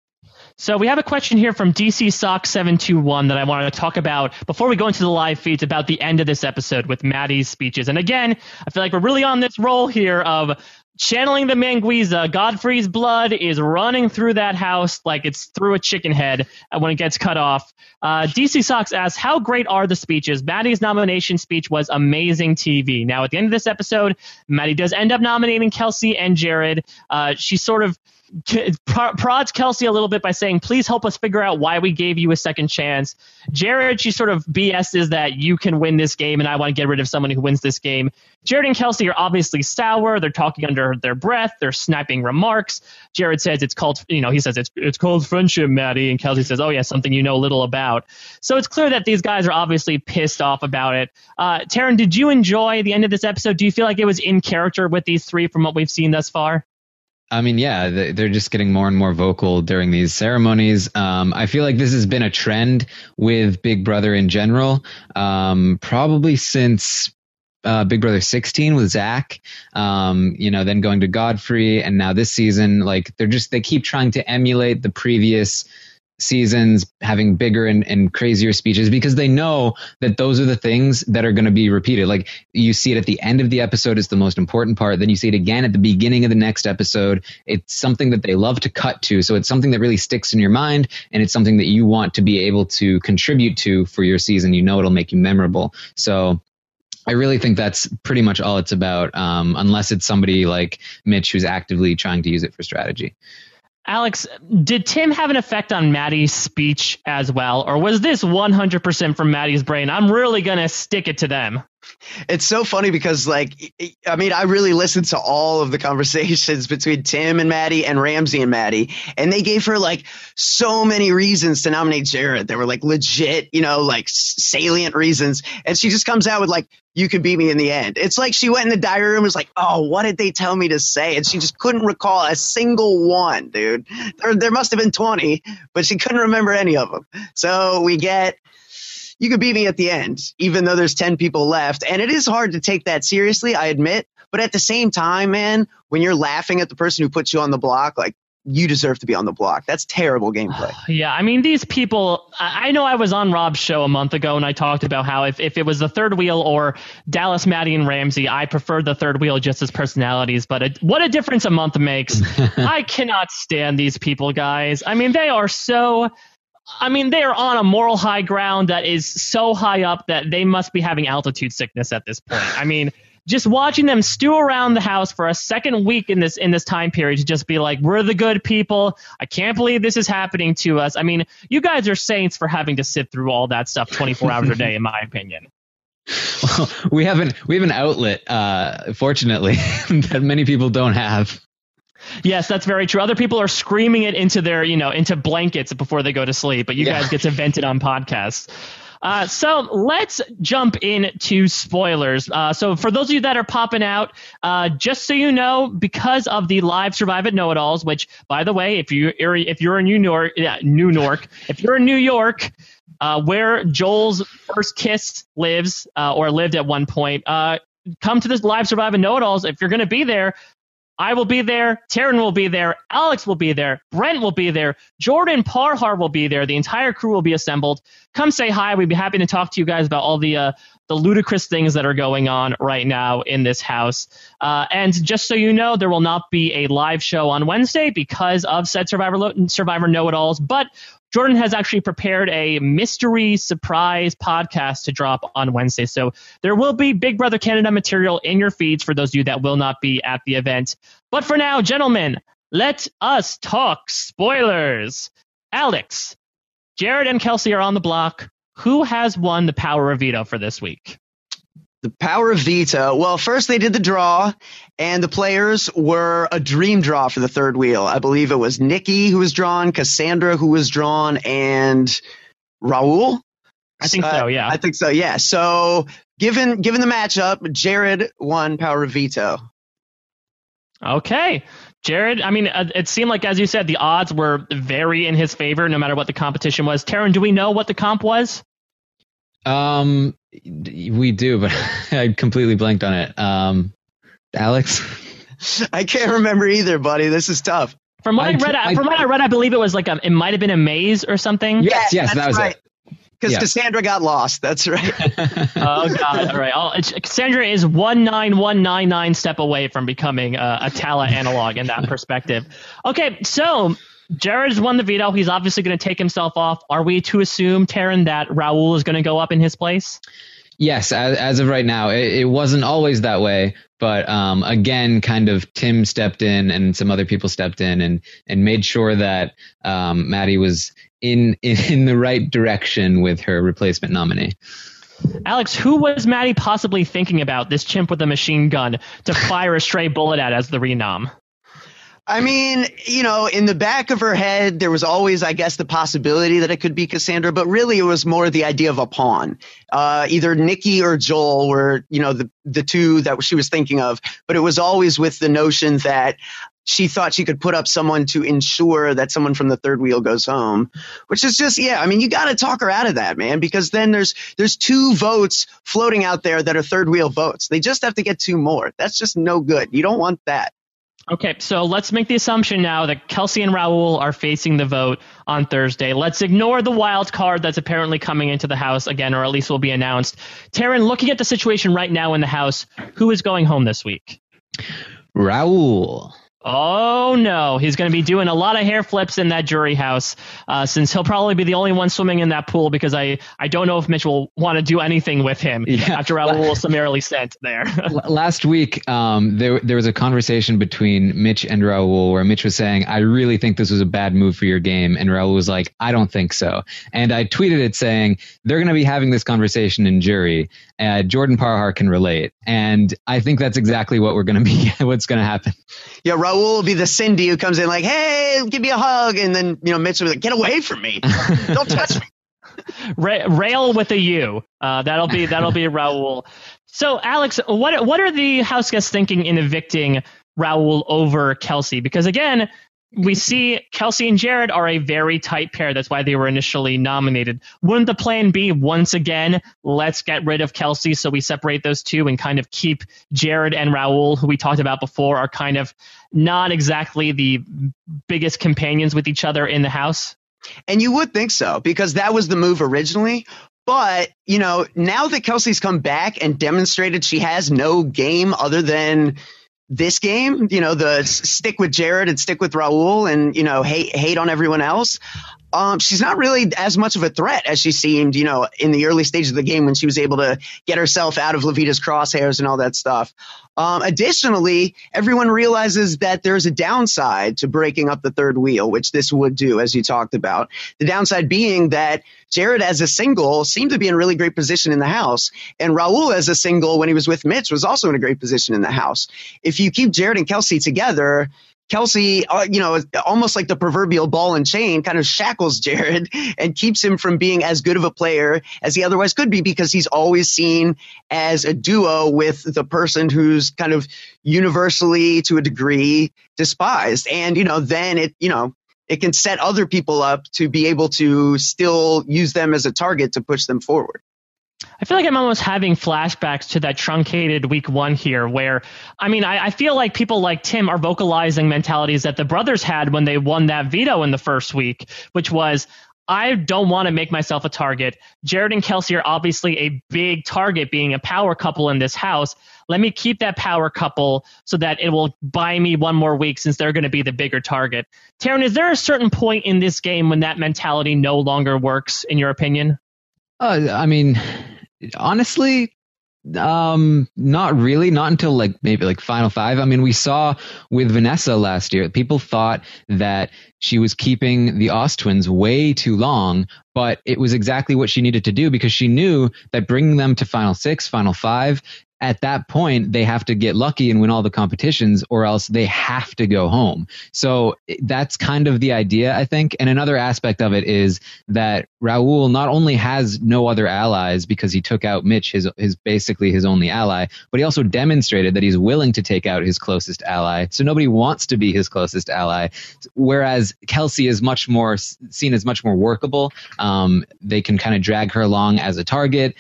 So we have a question here from DC Sock 721 that I wanted to talk about before we go into the live feeds about the end of this episode with Maddie's speeches. And again, I feel like we're really on this roll here of channeling the Manguiza. Godfrey's blood is running through that house like it's through a chicken head when it gets cut off. DC Sox asks, how great are the speeches? Maddie's nomination speech was amazing TV. Now, at the end of this episode, Maddie does end up nominating Kelsey and Jared. She sort of prods Kelsey a little bit by saying, please help us figure out why we gave you a second chance. Jared, she sort of BS's that you can win this game and I want to get rid of someone who wins this game. Jared and Kelsey are obviously sour. They're talking under their breath. They're sniping remarks. Jared says it's called, he says it's called friendship, Maddie. And Kelsey says, oh yeah, something you know little about. So it's clear that these guys are obviously pissed off about it. Taryn, did you enjoy the end of this episode? Do you feel like it was in character with these three from what we've seen thus far? I mean, yeah, they're just getting more and more vocal during these ceremonies. I feel like this has been a trend with Big Brother in general, probably since Big Brother 16 with Zach, then going to Godfrey, and now this season, like they keep trying to emulate the previous seasons, having bigger and crazier speeches, because they know that those are the things that are going to be repeated. Like, you see it at the end of the episode is the most important part. Then you see it again at the beginning of the next episode. It's something that they love to cut to. So it's something that really sticks in your mind, and it's something that you want to be able to contribute to for your season. It'll make you memorable. So I really think that's pretty much all it's about, unless it's somebody like Mitch who's actively trying to use it for strategy. Alex, did Tim have an effect on Maddie's speech as well? Or was this 100% from Maddie's brain? I'm really going to stick it to them. It's so funny because, I really listened to all of the conversations between Tim and Maddie and Ramsey and Maddie, and they gave her so many reasons to nominate Jared. They were legit, salient reasons. And she just comes out with you could beat me in the end. It's like she went in the diary room and was like, oh, what did they tell me to say? And she just couldn't recall a single one, dude. There must have been 20, but she couldn't remember any of them. So we get, you could beat me at the end, even though there's 10 people left. And it is hard to take that seriously, I admit. But at the same time, man, when you're laughing at the person who put you on the block, you deserve to be on the block. That's terrible gameplay. Yeah, I mean, these people, I know I was on Rob's show a month ago and I talked about how if it was the third wheel or Dallas, Maddie, and Ramsey, I preferred the third wheel just as personalities. But what a difference a month makes. I cannot stand these people, guys. I mean, they are on a moral high ground that is so high up that they must be having altitude sickness at this point. I mean, just watching them stew around the house for a second week in this time period to just be like, we're the good people. I can't believe this is happening to us. I mean, you guys are saints for having to sit through all that stuff 24 hours a day, in my opinion. Well, we have an outlet, fortunately, that many people don't have. Yes, that's very true. Other people are screaming it into their, into blankets before they go to sleep, but you guys get to vent it on podcasts. So let's jump into spoilers. So for those of you that are popping out, just so you know, because of the live Survive It Know-It-Alls, which, by the way, if you're in if you're in New York, where Joel's first kiss lives or lived at one point, come to this live Survive It Know-It-Alls. If you're going to be there, I will be there, Taryn will be there, Alex will be there, Brent will be there, Jordan Parhar will be there, the entire crew will be assembled. Come say hi. We'd be happy to talk to you guys about all the ludicrous things that are going on right now in this house. And just so you know, there will not be a live show on Wednesday because of said Survivor Know-It-Alls, but Jordan has actually prepared a mystery surprise podcast to drop on Wednesday. So there will be Big Brother Canada material in your feeds for those of you that will not be at the event. But for now, gentlemen, let us talk spoilers. Alex, Jared and Kelsey are on the block. Who has won the power of veto for this week? The power of veto. Well, first they did the draw, and the players were a dream draw for the third wheel. I believe it was Nikki who was drawn, Cassandra who was drawn, and Raul. I think so, yeah. I think so, yeah. So given the matchup, Jared won power of veto. Okay. Jared, I mean, it seemed like, as you said, the odds were very in his favor no matter what the competition was. Taryn, do we know what the comp was? We do, but I completely blanked on it. Alex? I can't remember either, buddy. This is tough. From what I read, I believe it was like it might have been a maze or something. Yes, that was right. it. Because Cassandra got lost. That's right. Oh, God. All right. Cassandra is 19199 step away from becoming a Tala analog in that perspective. Okay, so Jared's won the veto. He's obviously going to take himself off. Are we to assume, Taryn, that Raul is going to go up in his place? Yes, as of right now. It wasn't always that way, but again, kind of Tim stepped in and some other people stepped in and made sure that Maddie was in the right direction with her replacement nominee. Alex, who was Maddie possibly thinking about, this chimp with a machine gun, to fire a stray bullet at as the renom? I mean, in the back of her head, there was always, I guess, the possibility that it could be Cassandra, but really it was more the idea of a pawn. Either Nikki or Joel were, the two that she was thinking of, but it was always with the notion that she thought she could put up someone to ensure that someone from the third wheel goes home, which is just, you got to talk her out of that, man, because then there's 2 votes floating out there that are third wheel votes. They just have to get 2 more. That's just no good. You don't want that. Okay, so let's make the assumption now that Kelsey and Raul are facing the vote on Thursday. Let's ignore the wild card that's apparently coming into the house again, or at least will be announced. Taryn, looking at the situation right now in the house, who is going home this week? Raul. Oh, no. He's going to be doing a lot of hair flips in that jury house since he'll probably be the only one swimming in that pool because I don't know if Mitch will want to do anything with him after Raul was summarily sent there. Last week, there was a conversation between Mitch and Raul where Mitch was saying, I really think this was a bad move for your game. And Raul was like, I don't think so. And I tweeted it saying, they're going to be having this conversation in jury. Jordan Parhar can relate. And I think that's exactly what what's going to happen. Yeah, Raul will be the Cindy who comes in like, hey, give me a hug. And then, Mitch will be like, get away from me. Don't touch me. Rail with a U. That'll be Raul. So, Alex, what are the house guests thinking in evicting Raul over Kelsey? Because, again, we see Kelsey and Jared are a very tight pair. That's why they were initially nominated. Wouldn't the plan be, once again, let's get rid of Kelsey so we separate those two and kind of keep Jared and Raul, who we talked about before, are kind of not exactly the biggest companions with each other in the house? And you would think so, because that was the move originally. But, now that Kelsey's come back and demonstrated she has no game other than this game, the stick with Jared and stick with Raul and, hate on everyone else. She's not really as much of a threat as she seemed, in the early stages of the game when she was able to get herself out of Levita's crosshairs and all that stuff. Additionally, everyone realizes that there's a downside to breaking up the third wheel, which this would do, as you talked about. The downside being that Jared as a single seemed to be in a really great position in the house. And Raul as a single, when he was with Mitch, was also in a great position in the house. If you keep Jared and Kelsey together, Kelsey, almost like the proverbial ball and chain, kind of shackles Jared and keeps him from being as good of a player as he otherwise could be, because he's always seen as a duo with the person who's kind of universally, to a degree, despised. And, then it can set other people up to be able to still use them as a target to push them forward. I feel like I'm almost having flashbacks to that truncated week 1 here where, I feel like people like Tim are vocalizing mentalities that the brothers had when they won that veto in the first week, which was, I don't want to make myself a target. Jared and Kelsey are obviously a big target, being a power couple in this house. Let me keep that power couple so that it will buy me one more week, since they're going to be the bigger target. Taryn, is there a certain point in this game when that mentality no longer works, in your opinion? Honestly, not really. Not until maybe Final 5. We saw with Vanessa last year, people thought that she was keeping the Oz twins way too long, but it was exactly what she needed to do, because she knew that bringing them to Final 6, Final 5, at that point, they have to get lucky and win all the competitions, or else they have to go home. So that's kind of the idea, I think. And another aspect of it is that Raul not only has no other allies because he took out Mitch, his basically his only ally, but he also demonstrated that he's willing to take out his closest ally. So nobody wants to be his closest ally. Whereas Kelsey is much more seen as much more workable. They can kind of drag her along as a target.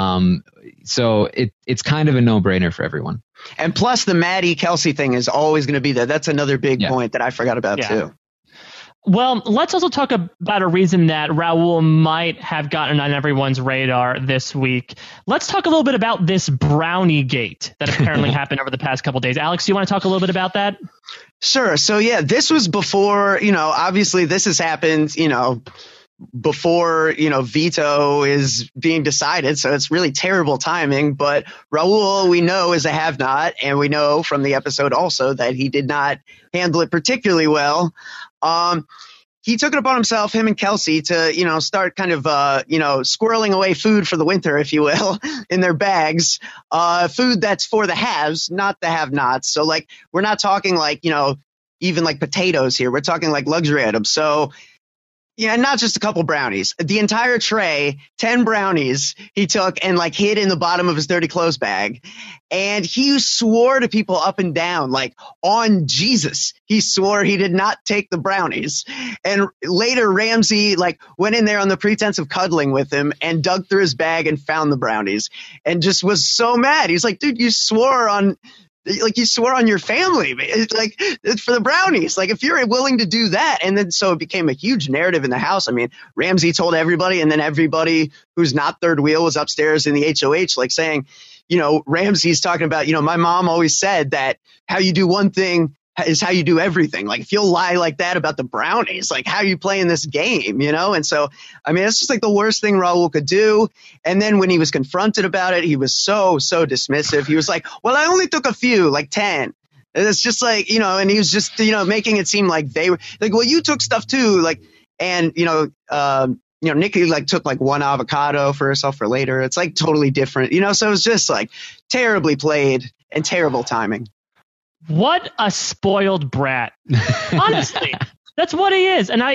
So it's kind of a no-brainer for everyone. And plus, the Maddie Kelsey thing is always going to be there. That's another big point that I forgot about too. Well, let's also talk about a reason that Raul might have gotten on everyone's radar this week. Let's talk a little bit about this brownie gate that apparently happened over the past couple of days. Alex, do you want to talk a little bit about that? Sure. So, this was before, obviously this has happened, before, veto is being decided. So it's really terrible timing. But Raul, we know, is a have-not. And we know from the episode also that he did not handle it particularly well. He took it upon himself, him and Kelsey, to, start kind of, squirreling away food for the winter, if you will, in their bags. Food that's for the haves, not the have-nots. So, we're not talking even potatoes here. We're talking luxury items. So, yeah, not just a couple brownies. The entire tray, 10 brownies, he took and hid in the bottom of his dirty clothes bag. And he swore to people up and down, on Jesus, he swore he did not take the brownies. And later Ramsay went in there on the pretense of cuddling with him and dug through his bag and found the brownies and just was so mad. He's like, dude, you swore on your family, it's for the brownies. If you're willing to do that. And then so it became a huge narrative in the house. Ramsay told everybody, and then everybody who's not third wheel was upstairs in the HOH, saying, Ramsay's talking about, my mom always said that how you do one thing is how you do everything. If you'll lie like that about the brownies, how are you playing this game, And so, it's just the worst thing Raul could do. And then when he was confronted about it, he was so dismissive. He was like, well, I only took a few, 10. And it's just and he was just, making it seem like they were well, you took stuff too. And, Nikki took one avocado for herself for later. It's totally different, so it was just terribly played and terrible timing. What a spoiled brat. Honestly, that's what he is. And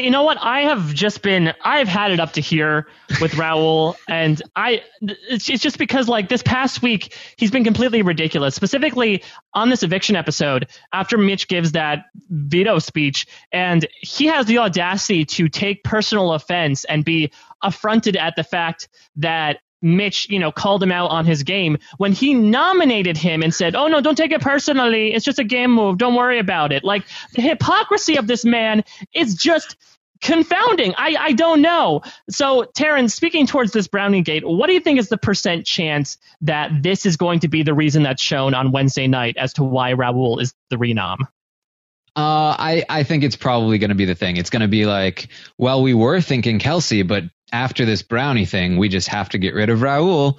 I've had it up to here with Raul. And it's just because this past week, he's been completely ridiculous, specifically on this eviction episode after Mitch gives that veto speech. And he has the audacity to take personal offense and be affronted at the fact that Mitch, called him out on his game when he nominated him and said, oh, no, don't take it personally. It's just a game move. Don't worry about it. The hypocrisy of this man is just confounding. I don't know. So, Taryn, speaking towards this Brownie Gate, what do you think is the % chance that this is going to be the reason that's shown on Wednesday night as to why Raul is the renom? I think it's probably going to be the thing. It's going to be well, we were thinking Kelsey, but after this brownie thing, we just have to get rid of Raul.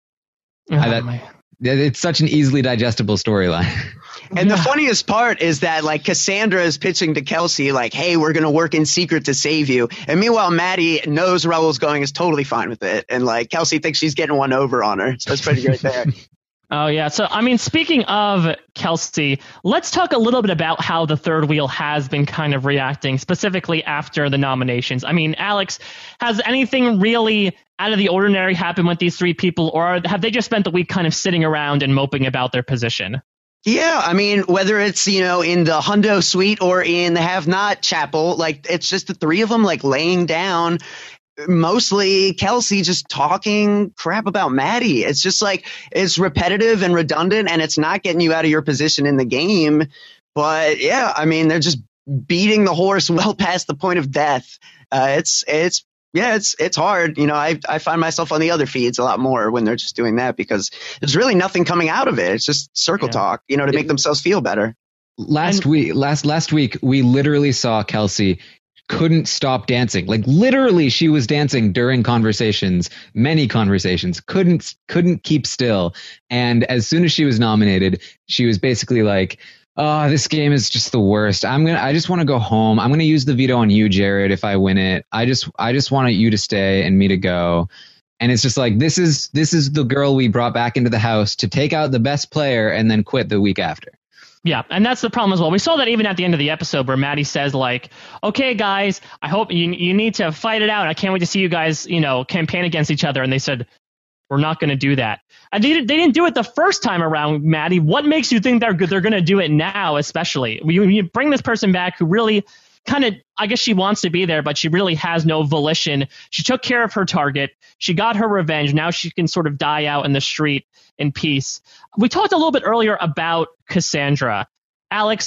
It's such an easily digestible storyline. And the funniest part is that Cassandra is pitching to Kelsey hey, we're going to work in secret to save you. And meanwhile, Maddie knows Raul's going, is totally fine with it. And Kelsey thinks she's getting one over on her. So it's pretty great there. Oh, yeah. So, I mean, speaking of Kelsey, let's talk a little bit about how the third wheel has been kind of reacting, specifically after the nominations. I mean, Alex, has anything really out of the ordinary happened with these three people, or have they just spent the week kind of sitting around and moping about their position? Yeah, I mean, whether it's, in the Hundo Suite or in the Have Not Chapel, like, it's just the three of them, like, laying down. Mostly Kelsey just talking crap about Maddie. It's just like, it's repetitive and redundant, and it's not getting you out of your position in the game. But yeah, I mean, they're just beating the horse well past the point of death. It's hard. I find myself on the other feeds a lot more when they're just doing that, because there's really nothing coming out of it. It's just circle talk, to make themselves feel better. Last week, we literally saw Kelsey couldn't stop dancing. Like, literally, she was dancing during conversations, many conversations, couldn't keep still. And as soon as she was nominated, she was basically like, oh, this game is just the worst. I just want to go home. I'm going to use the veto on you, Jared, if I win it. I just want you to stay and me to go. And it's just like, this is the girl we brought back into the house to take out the best player and then quit the week after. Yeah, and that's the problem as well. We saw that even at the end of the episode where Maddie says, like, okay, guys, I hope you need to fight it out. I can't wait to see you guys, campaign against each other. And they said, we're not going to do that. And they didn't do it the first time around, Maddie. What makes you think they're going to do it now, especially? You bring this person back who really kind of, I guess she wants to be there, but she really has no volition. She took care of her target. She got her revenge. Now she can sort of die out in the street in peace. We talked a little bit earlier about Cassandra. Alex,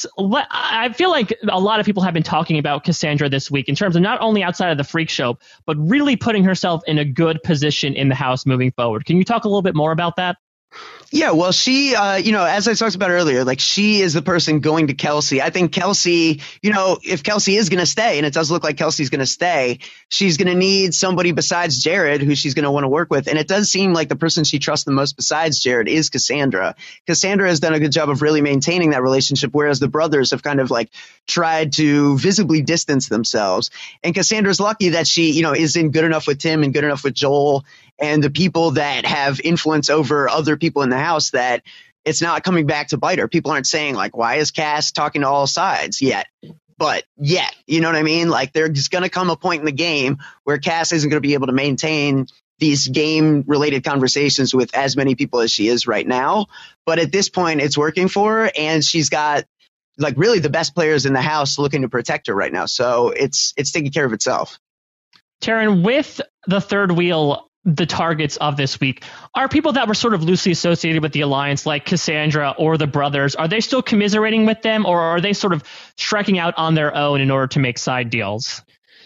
I feel like a lot of people have been talking about Cassandra this week in terms of not only outside of the freak show, but really putting herself in a good position in the house moving forward. Can you talk a little bit more about that? Yeah, well, she, as I talked about earlier, like, she is the person going to Kelsey. I think Kelsey, if Kelsey is going to stay, and it does look like Kelsey's going to stay, she's going to need somebody besides Jared who she's going to want to work with. And it does seem like the person she trusts the most besides Jared is Cassandra. Cassandra has done a good job of really maintaining that relationship, whereas the brothers have kind of like tried to visibly distance themselves. And Cassandra's lucky that she, isn't good enough with Tim and good enough with Joel and the people that have influence over other people in the house, that it's not coming back to bite her. People aren't saying, like, why is Cass talking to all sides yet? But yet, you know what I mean? Like, there's going to come a point in the game where Cass isn't going to be able to maintain these game-related conversations with as many people as she is right now. But at this point, it's working for her, and she's got, like, really the best players in the house looking to protect her right now. So it's taking care of itself. Taryn, with the third wheel, the targets of this week are people that were sort of loosely associated with the alliance, like Cassandra or the brothers. Are they still commiserating with them, or are they sort of striking out on their own in order to make side deals?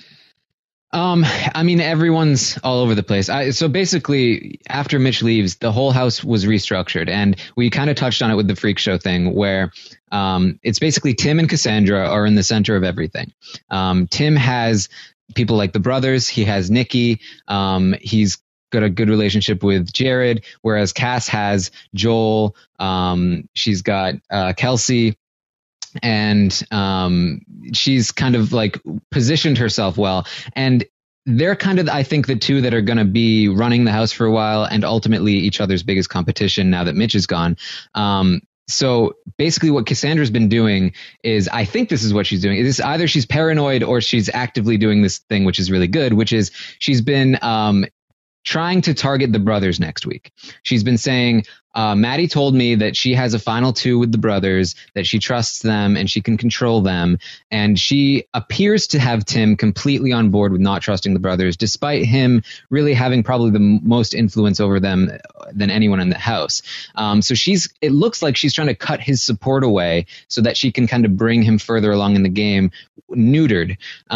I mean, everyone's all over the place. So basically, after Mitch leaves, the whole house was restructured, and we kind of touched on it with the freak show thing, where it's basically Tim and Cassandra are in the center of everything. Tim has people like the brothers. He has Nikki. He's got a good relationship with Jared, whereas Cass has Joel. She's got Kelsey, and she's kind of like positioned herself well. And they're kind of, I think, the two that are going to be running the house for a while, and ultimately each other's biggest competition now that Mitch is gone. So basically what Cassandra's been doing is, I think this is what she's doing, is either she's paranoid or she's actively doing this thing, which is really good, which is she's been trying to target the brothers next week. She's been saying, Maddie told me that she has a final two with the brothers, that she trusts them and she can control them. And she appears to have Tim completely on board with not trusting the brothers, despite him really having probably the most influence over them than anyone in the house. So it looks like she's trying to cut his support away so that she can kind of bring him further along in the game, neutered.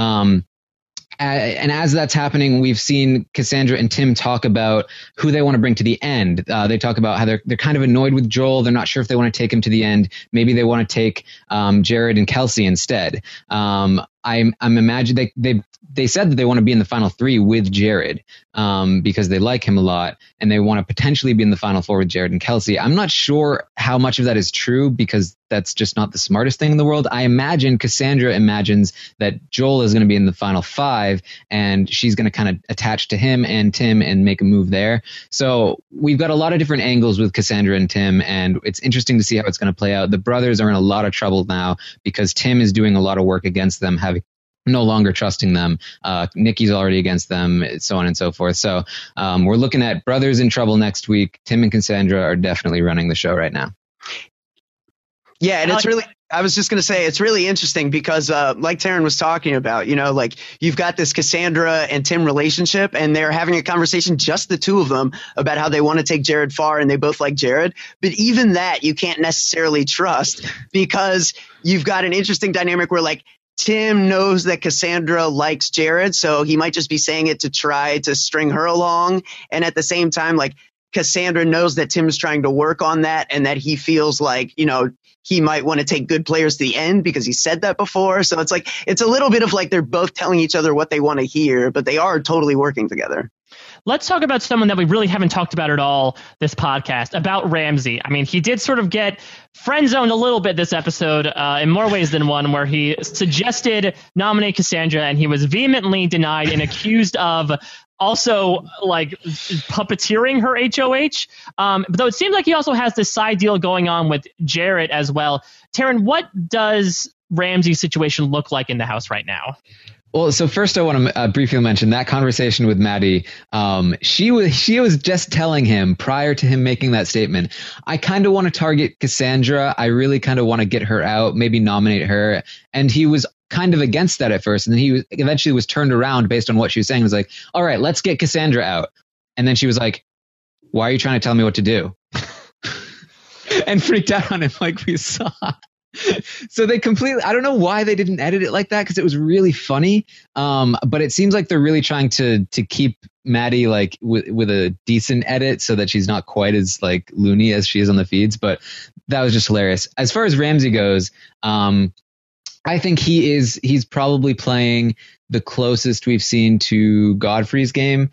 And as that's happening, we've seen Cassandra and Tim talk about who they want to bring to the end. They talk about how they're kind of annoyed with Joel. They're not sure if they want to take him to the end. Maybe they want to take Jared and Kelsey instead. I'm imagining they said that they want to be in the final 3 with Jared because they like him a lot, and they want to potentially be in the final 4 with Jared and Kelsey. I'm not sure how much of that is true because that's just not the smartest thing in the world. I imagine Cassandra imagines that Joel is going to be in the final 5, and she's going to kind of attach to him and Tim and make a move there. So we've got a lot of different angles with Cassandra and Tim, and it's interesting to see how it's going to play out. The brothers are in a lot of trouble now because Tim is doing a lot of work against them, having no longer trusting them. Nikki's already against them, so on and so forth. So we're looking at brothers in trouble next week. Tim and Cassandra are definitely running the show right now. Yeah, and it's really, I was just going to say, it's really interesting because like Taryn was talking about, like you've got this Cassandra and Tim relationship, and they're having a conversation, just the two of them, about how they want to take Jared far, and they both like Jared. But even that you can't necessarily trust because you've got an interesting dynamic where like Tim knows that Cassandra likes Jared, so he might just be saying it to try to string her along. And at the same time, like Cassandra knows that Tim's trying to work on that and that he feels like, he might want to take good players to the end because he said that before. So it's like, it's a little bit of like they're both telling each other what they want to hear, but they are totally working together. Let's talk about someone that we really haven't talked about at all this podcast, about Ramsey. I mean, he did sort of get friend-zoned a little bit this episode in more ways than one, where he suggested nominate Cassandra, and he was vehemently denied and accused of also like puppeteering her HOH. But though it seems like he also has this side deal going on with Jarrett as well. Taryn, what does Ramsey's situation look like in the house right now? Well, so first I want to briefly mention that conversation with Maddie. She was just telling him prior to him making that statement, I kind of want to target Cassandra. I really kind of want to get her out, maybe nominate her. And he was kind of against that at first. And then he eventually was turned around based on what she was saying. He was like, all right, let's get Cassandra out. And then she was like, why are you trying to tell me what to do? And freaked out on him like we saw. So they completely, I don't know why they didn't edit it like that, because it was really funny. But it seems like they're really trying to keep Maddie like with a decent edit so that she's not quite as like loony as she is on the feeds. But that was just hilarious. As far as Ramsey goes, I think he's probably playing the closest we've seen to Godfrey's game.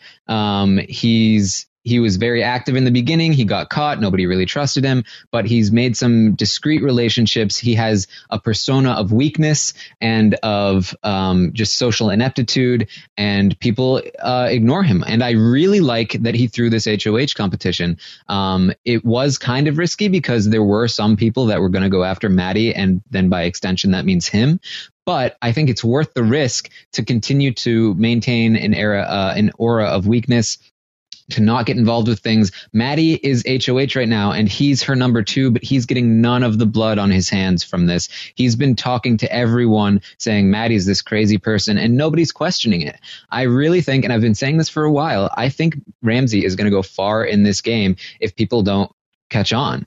He was very active in the beginning. He got caught. Nobody really trusted him, but he's made some discreet relationships. He has a persona of weakness and of just social ineptitude, and people ignore him. And I really like that he threw this HOH competition. It was kind of risky because there were some people that were going to go after Maddie, and then by extension, that means him. But I think it's worth the risk to continue to maintain an aura of weakness, to not get involved with things. Maddie is HOH right now, and he's her number 2, but he's getting none of the blood on his hands from this. He's been talking to everyone saying Maddie's this crazy person, and nobody's questioning it. I really think, and I've been saying this for a while, I think Ramsey is going to go far in this game if people don't catch on.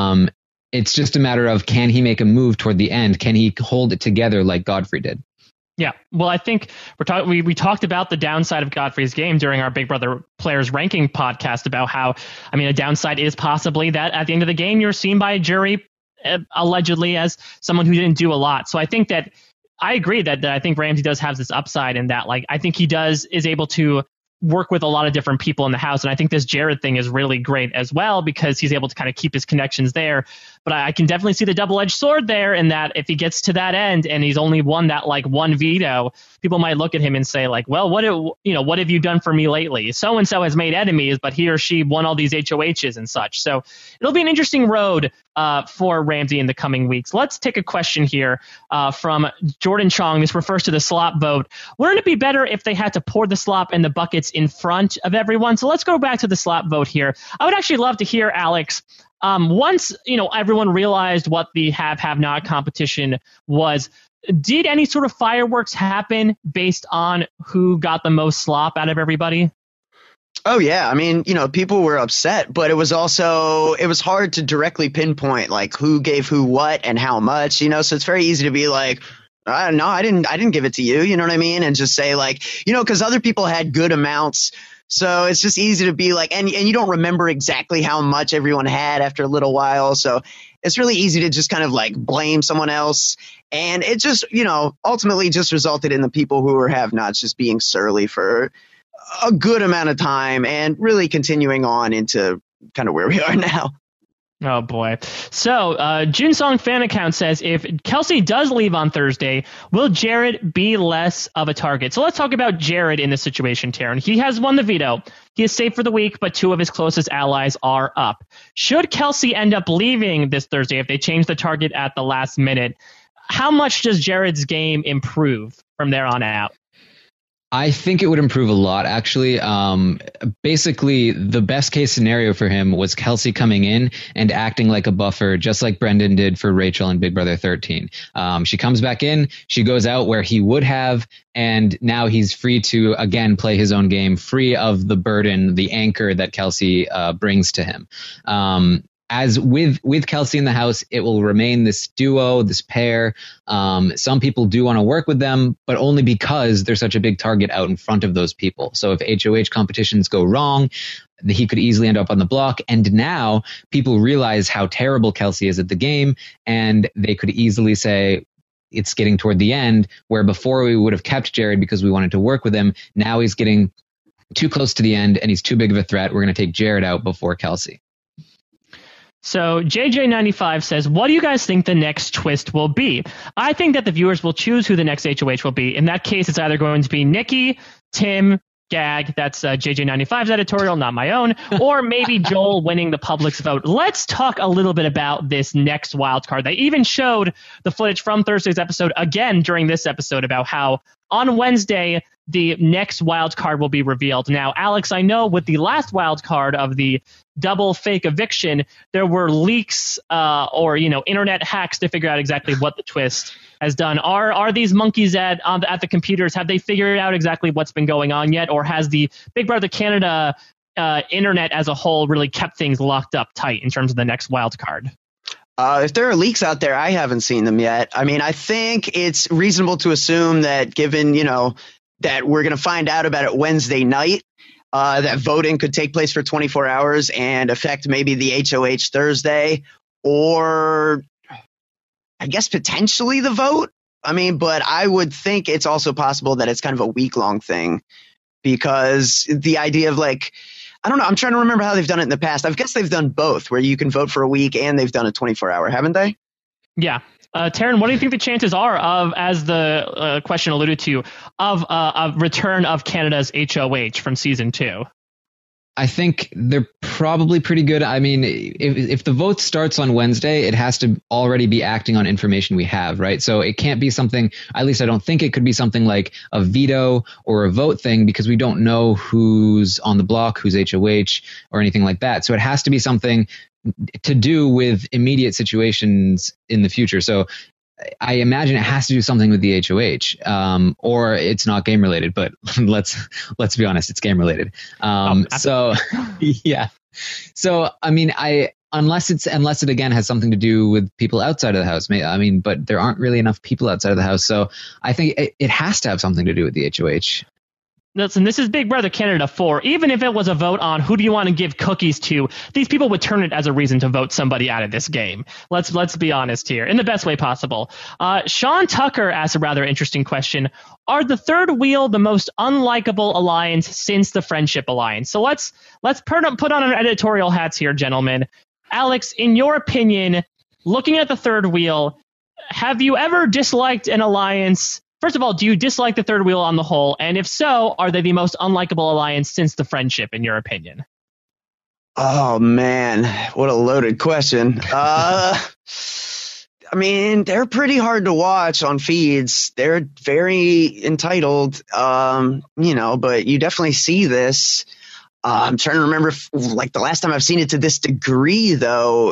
It's just a matter of, can he make a move toward the end? Can he hold it together like Godfrey did? Yeah, well, I think we talked about the downside of Godfrey's game during our Big Brother Players Ranking podcast, about how, I mean, a downside is possibly that at the end of the game, you're seen by a jury allegedly as someone who didn't do a lot. So I think that I agree that I think Ramsey does have this upside in that, like, I think he is able to work with a lot of different people in the house. And I think this Jared thing is really great as well, because he's able to kind of keep his connections there. But I can definitely see the double-edged sword there, in that if he gets to that end and he's only won that like one veto, people might look at him and say like, well, what have you done for me lately? So-and-so has made enemies, but he or she won all these HOHs and such. So it'll be an interesting road for Ramsey in the coming weeks. Let's take a question here from Jordan Chong. This refers to the slop vote. Wouldn't it be better if they had to pour the slop in the buckets in front of everyone? So let's go back to the slop vote here. I would actually love to hear, Alex, once everyone realized what the have-not competition was, did any sort of fireworks happen based on who got the most slop out of everybody? Oh, yeah. I mean, people were upset, but it was hard to directly pinpoint like who gave who what and how much, so it's very easy to be like, no, I didn't give it to you. You know what I mean? And just say like, because other people had good amounts. So it's just easy to be like, and you don't remember exactly how much everyone had after a little while. So it's really easy to just kind of like blame someone else. And it just, ultimately just resulted in the people who were have-nots just being surly for a good amount of time and really continuing on into kind of where we are now. Oh, boy. So, Junsong fan account says, if Kelsey does leave on Thursday, will Jared be less of a target? So let's talk about Jared in this situation, Taryn. He has won the veto. He is safe for the week, but 2 of his closest allies are up. Should Kelsey end up leaving this Thursday if they change the target at the last minute, how much does Jared's game improve from there on out? I think it would improve a lot, actually. Basically, the best case scenario for him was Kelsey coming in and acting like a buffer, just like Brendan did for Rachel in Big Brother 13. She comes back in, she goes out where he would have, and now he's free to, again, play his own game, free of the burden, the anchor that Kelsey brings to him. As with Kelsey in the house, it will remain this duo, this pair. Some people do want to work with them, but only because there's such a big target out in front of those people. So if HOH competitions go wrong, he could easily end up on the block. And now people realize how terrible Kelsey is at the game, and they could easily say, it's getting toward the end, where before we would have kept Jared because we wanted to work with him. Now he's getting too close to the end and he's too big of a threat. We're going to take Jared out before Kelsey. So JJ95 says, what do you guys think the next twist will be? I think that the viewers will choose who the next HOH will be. In that case, it's either going to be Nikki, Tim, Gag, that's JJ95's editorial, not my own, or maybe Joel winning the public's vote. Let's talk a little bit about this next wild card. They even showed the footage from Thursday's episode again during this episode about how on Wednesday the next wild card will be revealed. Now, Alex, I know with the last wild card of the double fake eviction, there were leaks or internet hacks to figure out exactly what the twist has done. Are these monkeys at the computers? Have they figured out exactly what's been going on yet, or has the Big Brother Canada internet as a whole really kept things locked up tight in terms of the next wild card? If there are leaks out there, I haven't seen them yet. I mean, I think it's reasonable to assume that given, that we're going to find out about it Wednesday night, that voting could take place for 24 hours and affect maybe the HOH Thursday, or I guess potentially the vote. I mean, but I would think it's also possible that it's kind of a week-long thing, because the idea of I don't know. I'm trying to remember how they've done it in the past. I guess they've done both, where you can vote for a week and they've done a 24-hour, haven't they? Yeah. Taryn, what do you think the chances are of, as the question alluded to, of a return of Canada's HOH from season 2? I think they're probably pretty good. I mean, if the vote starts on Wednesday, it has to already be acting on information we have, right? So it can't be something, at least I don't think it could be something like a veto or a vote thing, because we don't know who's on the block, who's HOH, or anything like that. So it has to be something to do with immediate situations in the future. So I imagine it has to do something with the HOH, or it's not game related. But let's be honest, it's game related. So yeah. So I mean, unless it again has something to do with people outside of the house. But there aren't really enough people outside of the house. So I think it has to have something to do with the HOH. Listen, this is Big Brother Canada 4. Even if it was a vote on who do you want to give cookies to, these people would turn it as a reason to vote somebody out of this game. Let's be honest here, in the best way possible. Sean Tucker asked a rather interesting question. Are the third wheel the most unlikable alliance since the Friendship Alliance? So let's put on our editorial hats here, gentlemen. Alex, in your opinion, looking at the third wheel, have you ever disliked an alliance? First of all, do you dislike the third wheel on the whole? And if so, are they the most unlikable alliance since the Friendship, in your opinion? Oh, man. What a loaded question. I mean, they're pretty hard to watch on feeds. They're very entitled, but you definitely see this. I'm trying to remember if, the last time I've seen it to this degree, though.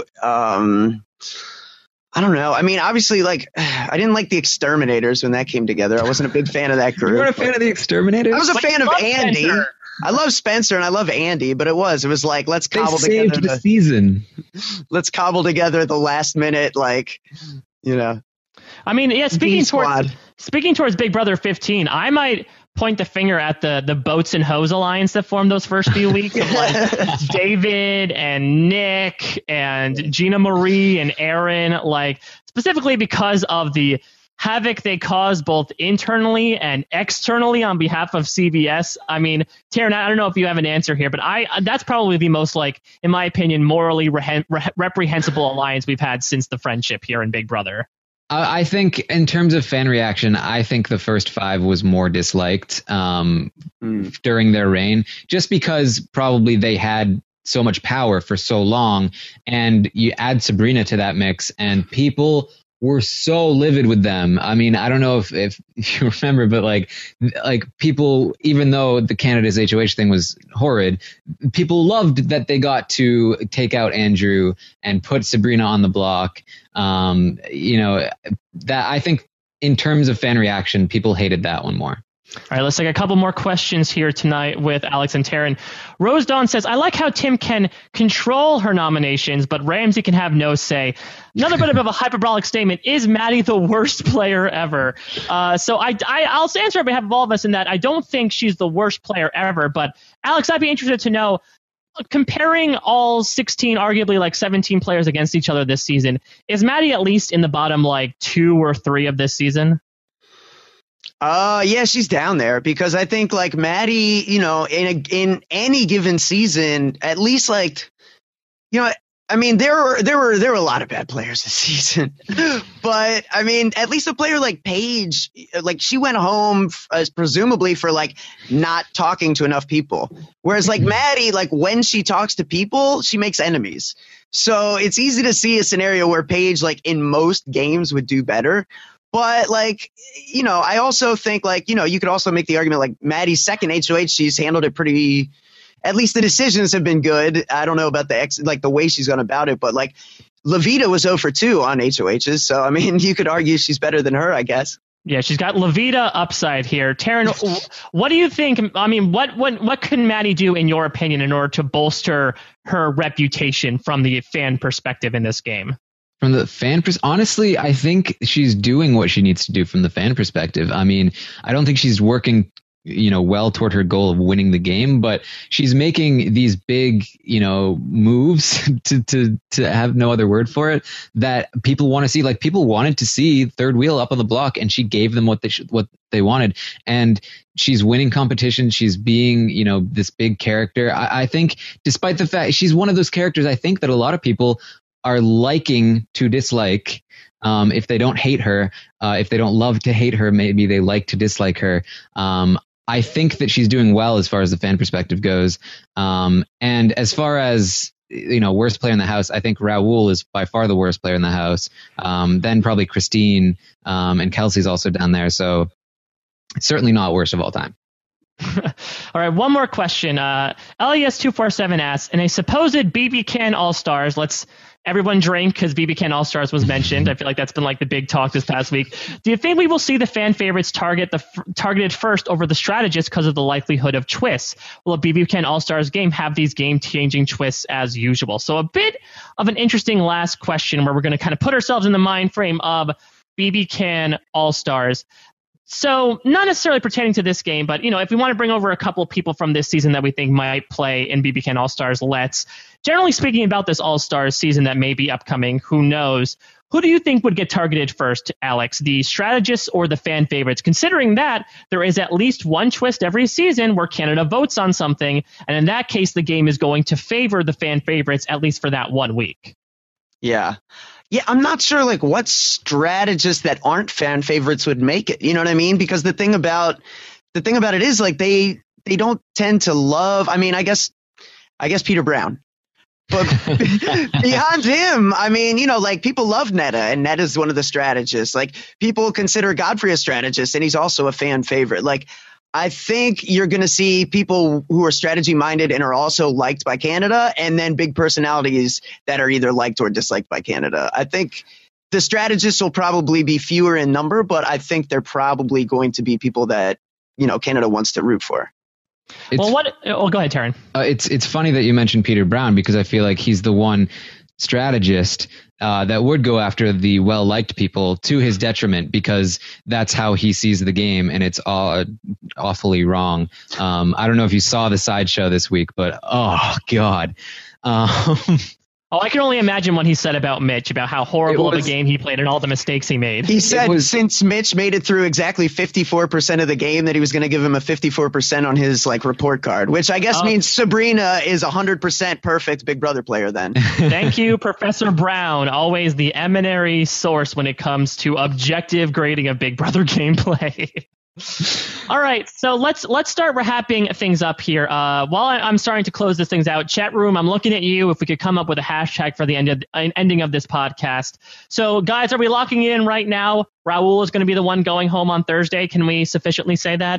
I don't know. I mean, obviously, I didn't like the Exterminators when that came together. I wasn't a big fan of that group. You weren't a fan of the Exterminators? I was a fan of Andy. Spencer. I love Spencer and I love Andy, but it was let's cobble together the season. Let's cobble together the last minute, I mean, yeah. Speaking towards Big Brother 15, I might point the finger at the Boats and Hose alliance that formed those first few weeks of like David and Nick and Gina Marie and Aaron, like specifically because of the havoc they caused both internally and externally on behalf of CBS. I mean, Taryn, I don't know if you have an answer here, but that's probably the most, like, in my opinion, morally reprehensible alliance we've had since the friendship here in Big Brother. I think in terms of fan reaction, I think the first 5 was more disliked during their reign, just because probably they had so much power for so long, and you add Sabrina to that mix, and people were so livid with them. I mean, I don't know if you remember, but like people, even though the Canada's HOH thing was horrid, people loved that they got to take out Andrew and put Sabrina on the block. That I think in terms of fan reaction, people hated that one more. All right, let's take a couple more questions here tonight with Alex and Taryn. Rose Dawn says, I like how Tim can control her nominations, but Ramsey can have no say. Another bit of a hyperbolic statement. Is Maddie the worst player ever? So I'll answer on behalf of all of us in that I don't think she's the worst player ever. But Alex, I'd be interested to know, comparing all 16, arguably like 17 players against each other this season, is Maddie at least in the bottom like 2 or 3 of this season? Yeah, she's down there because I think like Maddie, in any given season, at least like, I mean, there were a lot of bad players this season, but I mean, at least a player like Paige, like she went home presumably for like not talking to enough people. Whereas like Maddie, like when she talks to people, she makes enemies. So it's easy to see a scenario where Paige, like in most games, would do better. But like, I also think like, you could also make the argument like Maddie's second HOH, she's handled it pretty, at least the decisions have been good. I don't know about the way she's gone about it, but like Levita was 0 for 2 on HOHs. So, I mean, you could argue she's better than her, I guess. Yeah, she's got Levita upside here. Taryn, what do you think? I mean, what can Maddie do, in your opinion, in order to bolster her reputation from the fan perspective in this game? From the fan honestly, I think she's doing what she needs to do from the fan perspective. I mean, I don't think she's working, well toward her goal of winning the game, but she's making these big, moves to have no other word for it that people want to see. Like people wanted to see third wheel up on the block, and she gave them what they wanted. And she's winning competition. She's being, this big character. I think, despite the fact she's one of those characters, I think that a lot of people are liking to dislike. If they don't hate her, if they don't love to hate her, maybe they like to dislike her. I think that she's doing well as far as the fan perspective goes. And as far as, worst player in the house, I think Raul is by far the worst player in the house. Then probably Christine, and Kelsey's also down there. So it's certainly not worst of all time. All right, one more question. LES247 asks, in a supposed BB Can All-Stars, let's everyone drink because BB Can All-Stars was mentioned. I feel like that's been like the big talk this past week. Do you think we will see the fan favorites targeted first over the strategists because of the likelihood of twists? Will a BB Can All-Stars game have these game-changing twists as usual? So a bit of an interesting last question where we're going to kind of put ourselves in the mind frame of BB Can All-Stars. So not necessarily pertaining to this game, but, if we want to bring over a couple of people from this season that we think might play in BB Can All-Stars, let's. Generally speaking about this All-Stars season that may be upcoming, who knows? Who do you think would get targeted first, Alex? The strategists or the fan favorites? Considering that there is at least one twist every season where Canada votes on something, and in that case, the game is going to favor the fan favorites, at least for that 1 week. Yeah. Yeah, I'm not sure like what strategists that aren't fan favorites would make it. You know what I mean? Because the thing about it is like they don't tend to love. I mean, I guess Peter Brown. But beyond him, I mean, like people love Netta, and Netta's one of the strategists. Like people consider Godfrey a strategist, and he's also a fan favorite. Like I think you're going to see people who are strategy minded and are also liked by Canada, and then big personalities that are either liked or disliked by Canada. I think the strategists will probably be fewer in number, but I think they're probably going to be people that, Canada wants to root for. Go ahead, Taryn. It's funny that you mentioned Peter Brown because I feel like he's the one strategist that would go after the well-liked people to his detriment, because that's how he sees the game, and it's awfully wrong. I don't know if you saw the sideshow this week, but oh god. Oh, I can only imagine what he said about Mitch, about how horrible of a game he played and all the mistakes he made. He said since Mitch made it through exactly 54% of the game, that he was going to give him a 54% on his report card, which I guess means Sabrina is 100% perfect Big Brother player then. Thank you, Professor Brown, always the eminent source when it comes to objective grading of Big Brother gameplay. All right, so let's start wrapping things up here. While I'm starting to close this things out, chat room, I'm looking at you. If we could come up with a hashtag for the ending of this podcast. So, guys, are we locking in right now? Raul is going to be the one going home on Thursday. Can we sufficiently say that?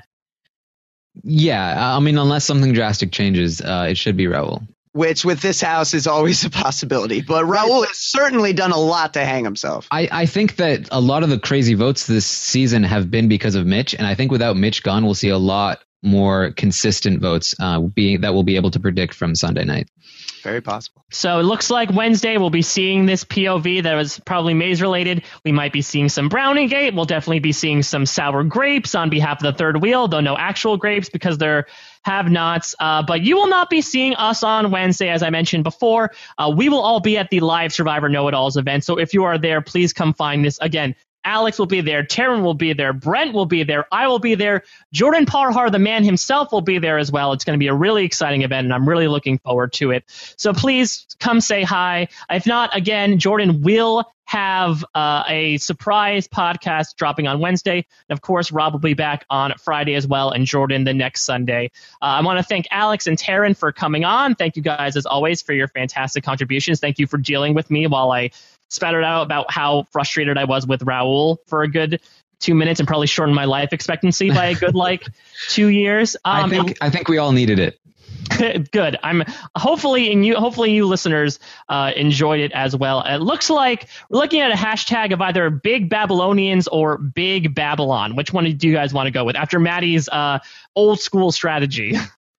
Yeah, I mean, unless something drastic changes, it should be Raul. Which with this house is always a possibility. But Raul has certainly done a lot to hang himself. I think that a lot of the crazy votes this season have been because of Mitch. And I think without Mitch gone, we'll see a lot more consistent votes that we'll be able to predict from Sunday night. Very possible. So it looks like Wednesday we'll be seeing this POV that was probably Maze related. We might be seeing some Browning Gate. We'll definitely be seeing some sour grapes on behalf of the third wheel, though no actual grapes because they're have-nots. But you will not be seeing us on Wednesday, as I mentioned before. We will all be at the live Survivor Know-It-Alls event. So if you are there, please come find this. Again, Alex will be there. Taryn will be there. Brent will be there. I will be there. Jordan Parhar, the man himself, will be there as well. It's going to be a really exciting event, and I'm really looking forward to it. So please come say hi. If not, again, Jordan will have a surprise podcast dropping on Wednesday. And of course, Rob will be back on Friday as well, and Jordan the next Sunday. I want to thank Alex and Taryn for coming on. Thank you guys, as always, for your fantastic contributions. Thank you for dealing with me while I spattered out about how frustrated I was with Raul for a good 2 minutes and probably shortened my life expectancy by a good 2 years. I think we all needed it. Good. Hopefully you listeners enjoyed it as well. It looks like we're looking at a hashtag of either Big Babylonians or Big Babylon. Which one do you guys want to go with after Maddie's old school strategy?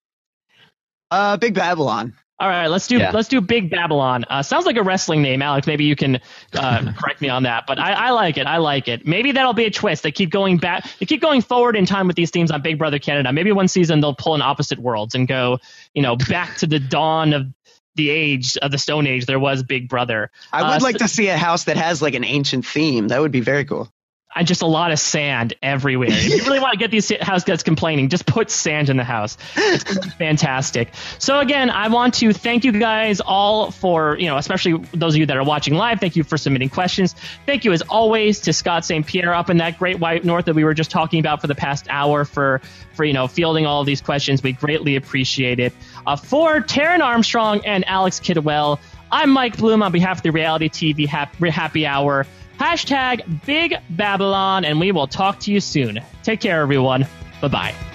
Big Babylon. All right, let's do Big Babylon. Sounds like a wrestling name, Alex. Maybe you can correct me on that, but I like it. I like it. Maybe that'll be a twist. They keep going back. They keep going forward in time with these themes on Big Brother Canada. Maybe one season they'll pull in opposite worlds and go, back to the dawn of the age of the Stone Age. There was Big Brother. I would like to see a house that has an ancient theme. That would be very cool. And just a lot of sand everywhere. If you really want to get these house guests complaining, just put sand in the house. It's going to be fantastic. So again, I want to thank you guys all for, especially those of you that are watching live. Thank you for submitting questions. Thank you as always to Scott St. Pierre up in that great white north that we were just talking about for the past hour for fielding all of these questions. We greatly appreciate it. For Taryn Armstrong and Alex Kidwell, I'm Mike Bloom on behalf of the Reality TV Happy Hour. Hashtag Big Babylon, and we will talk to you soon. Take care, everyone. Bye-bye.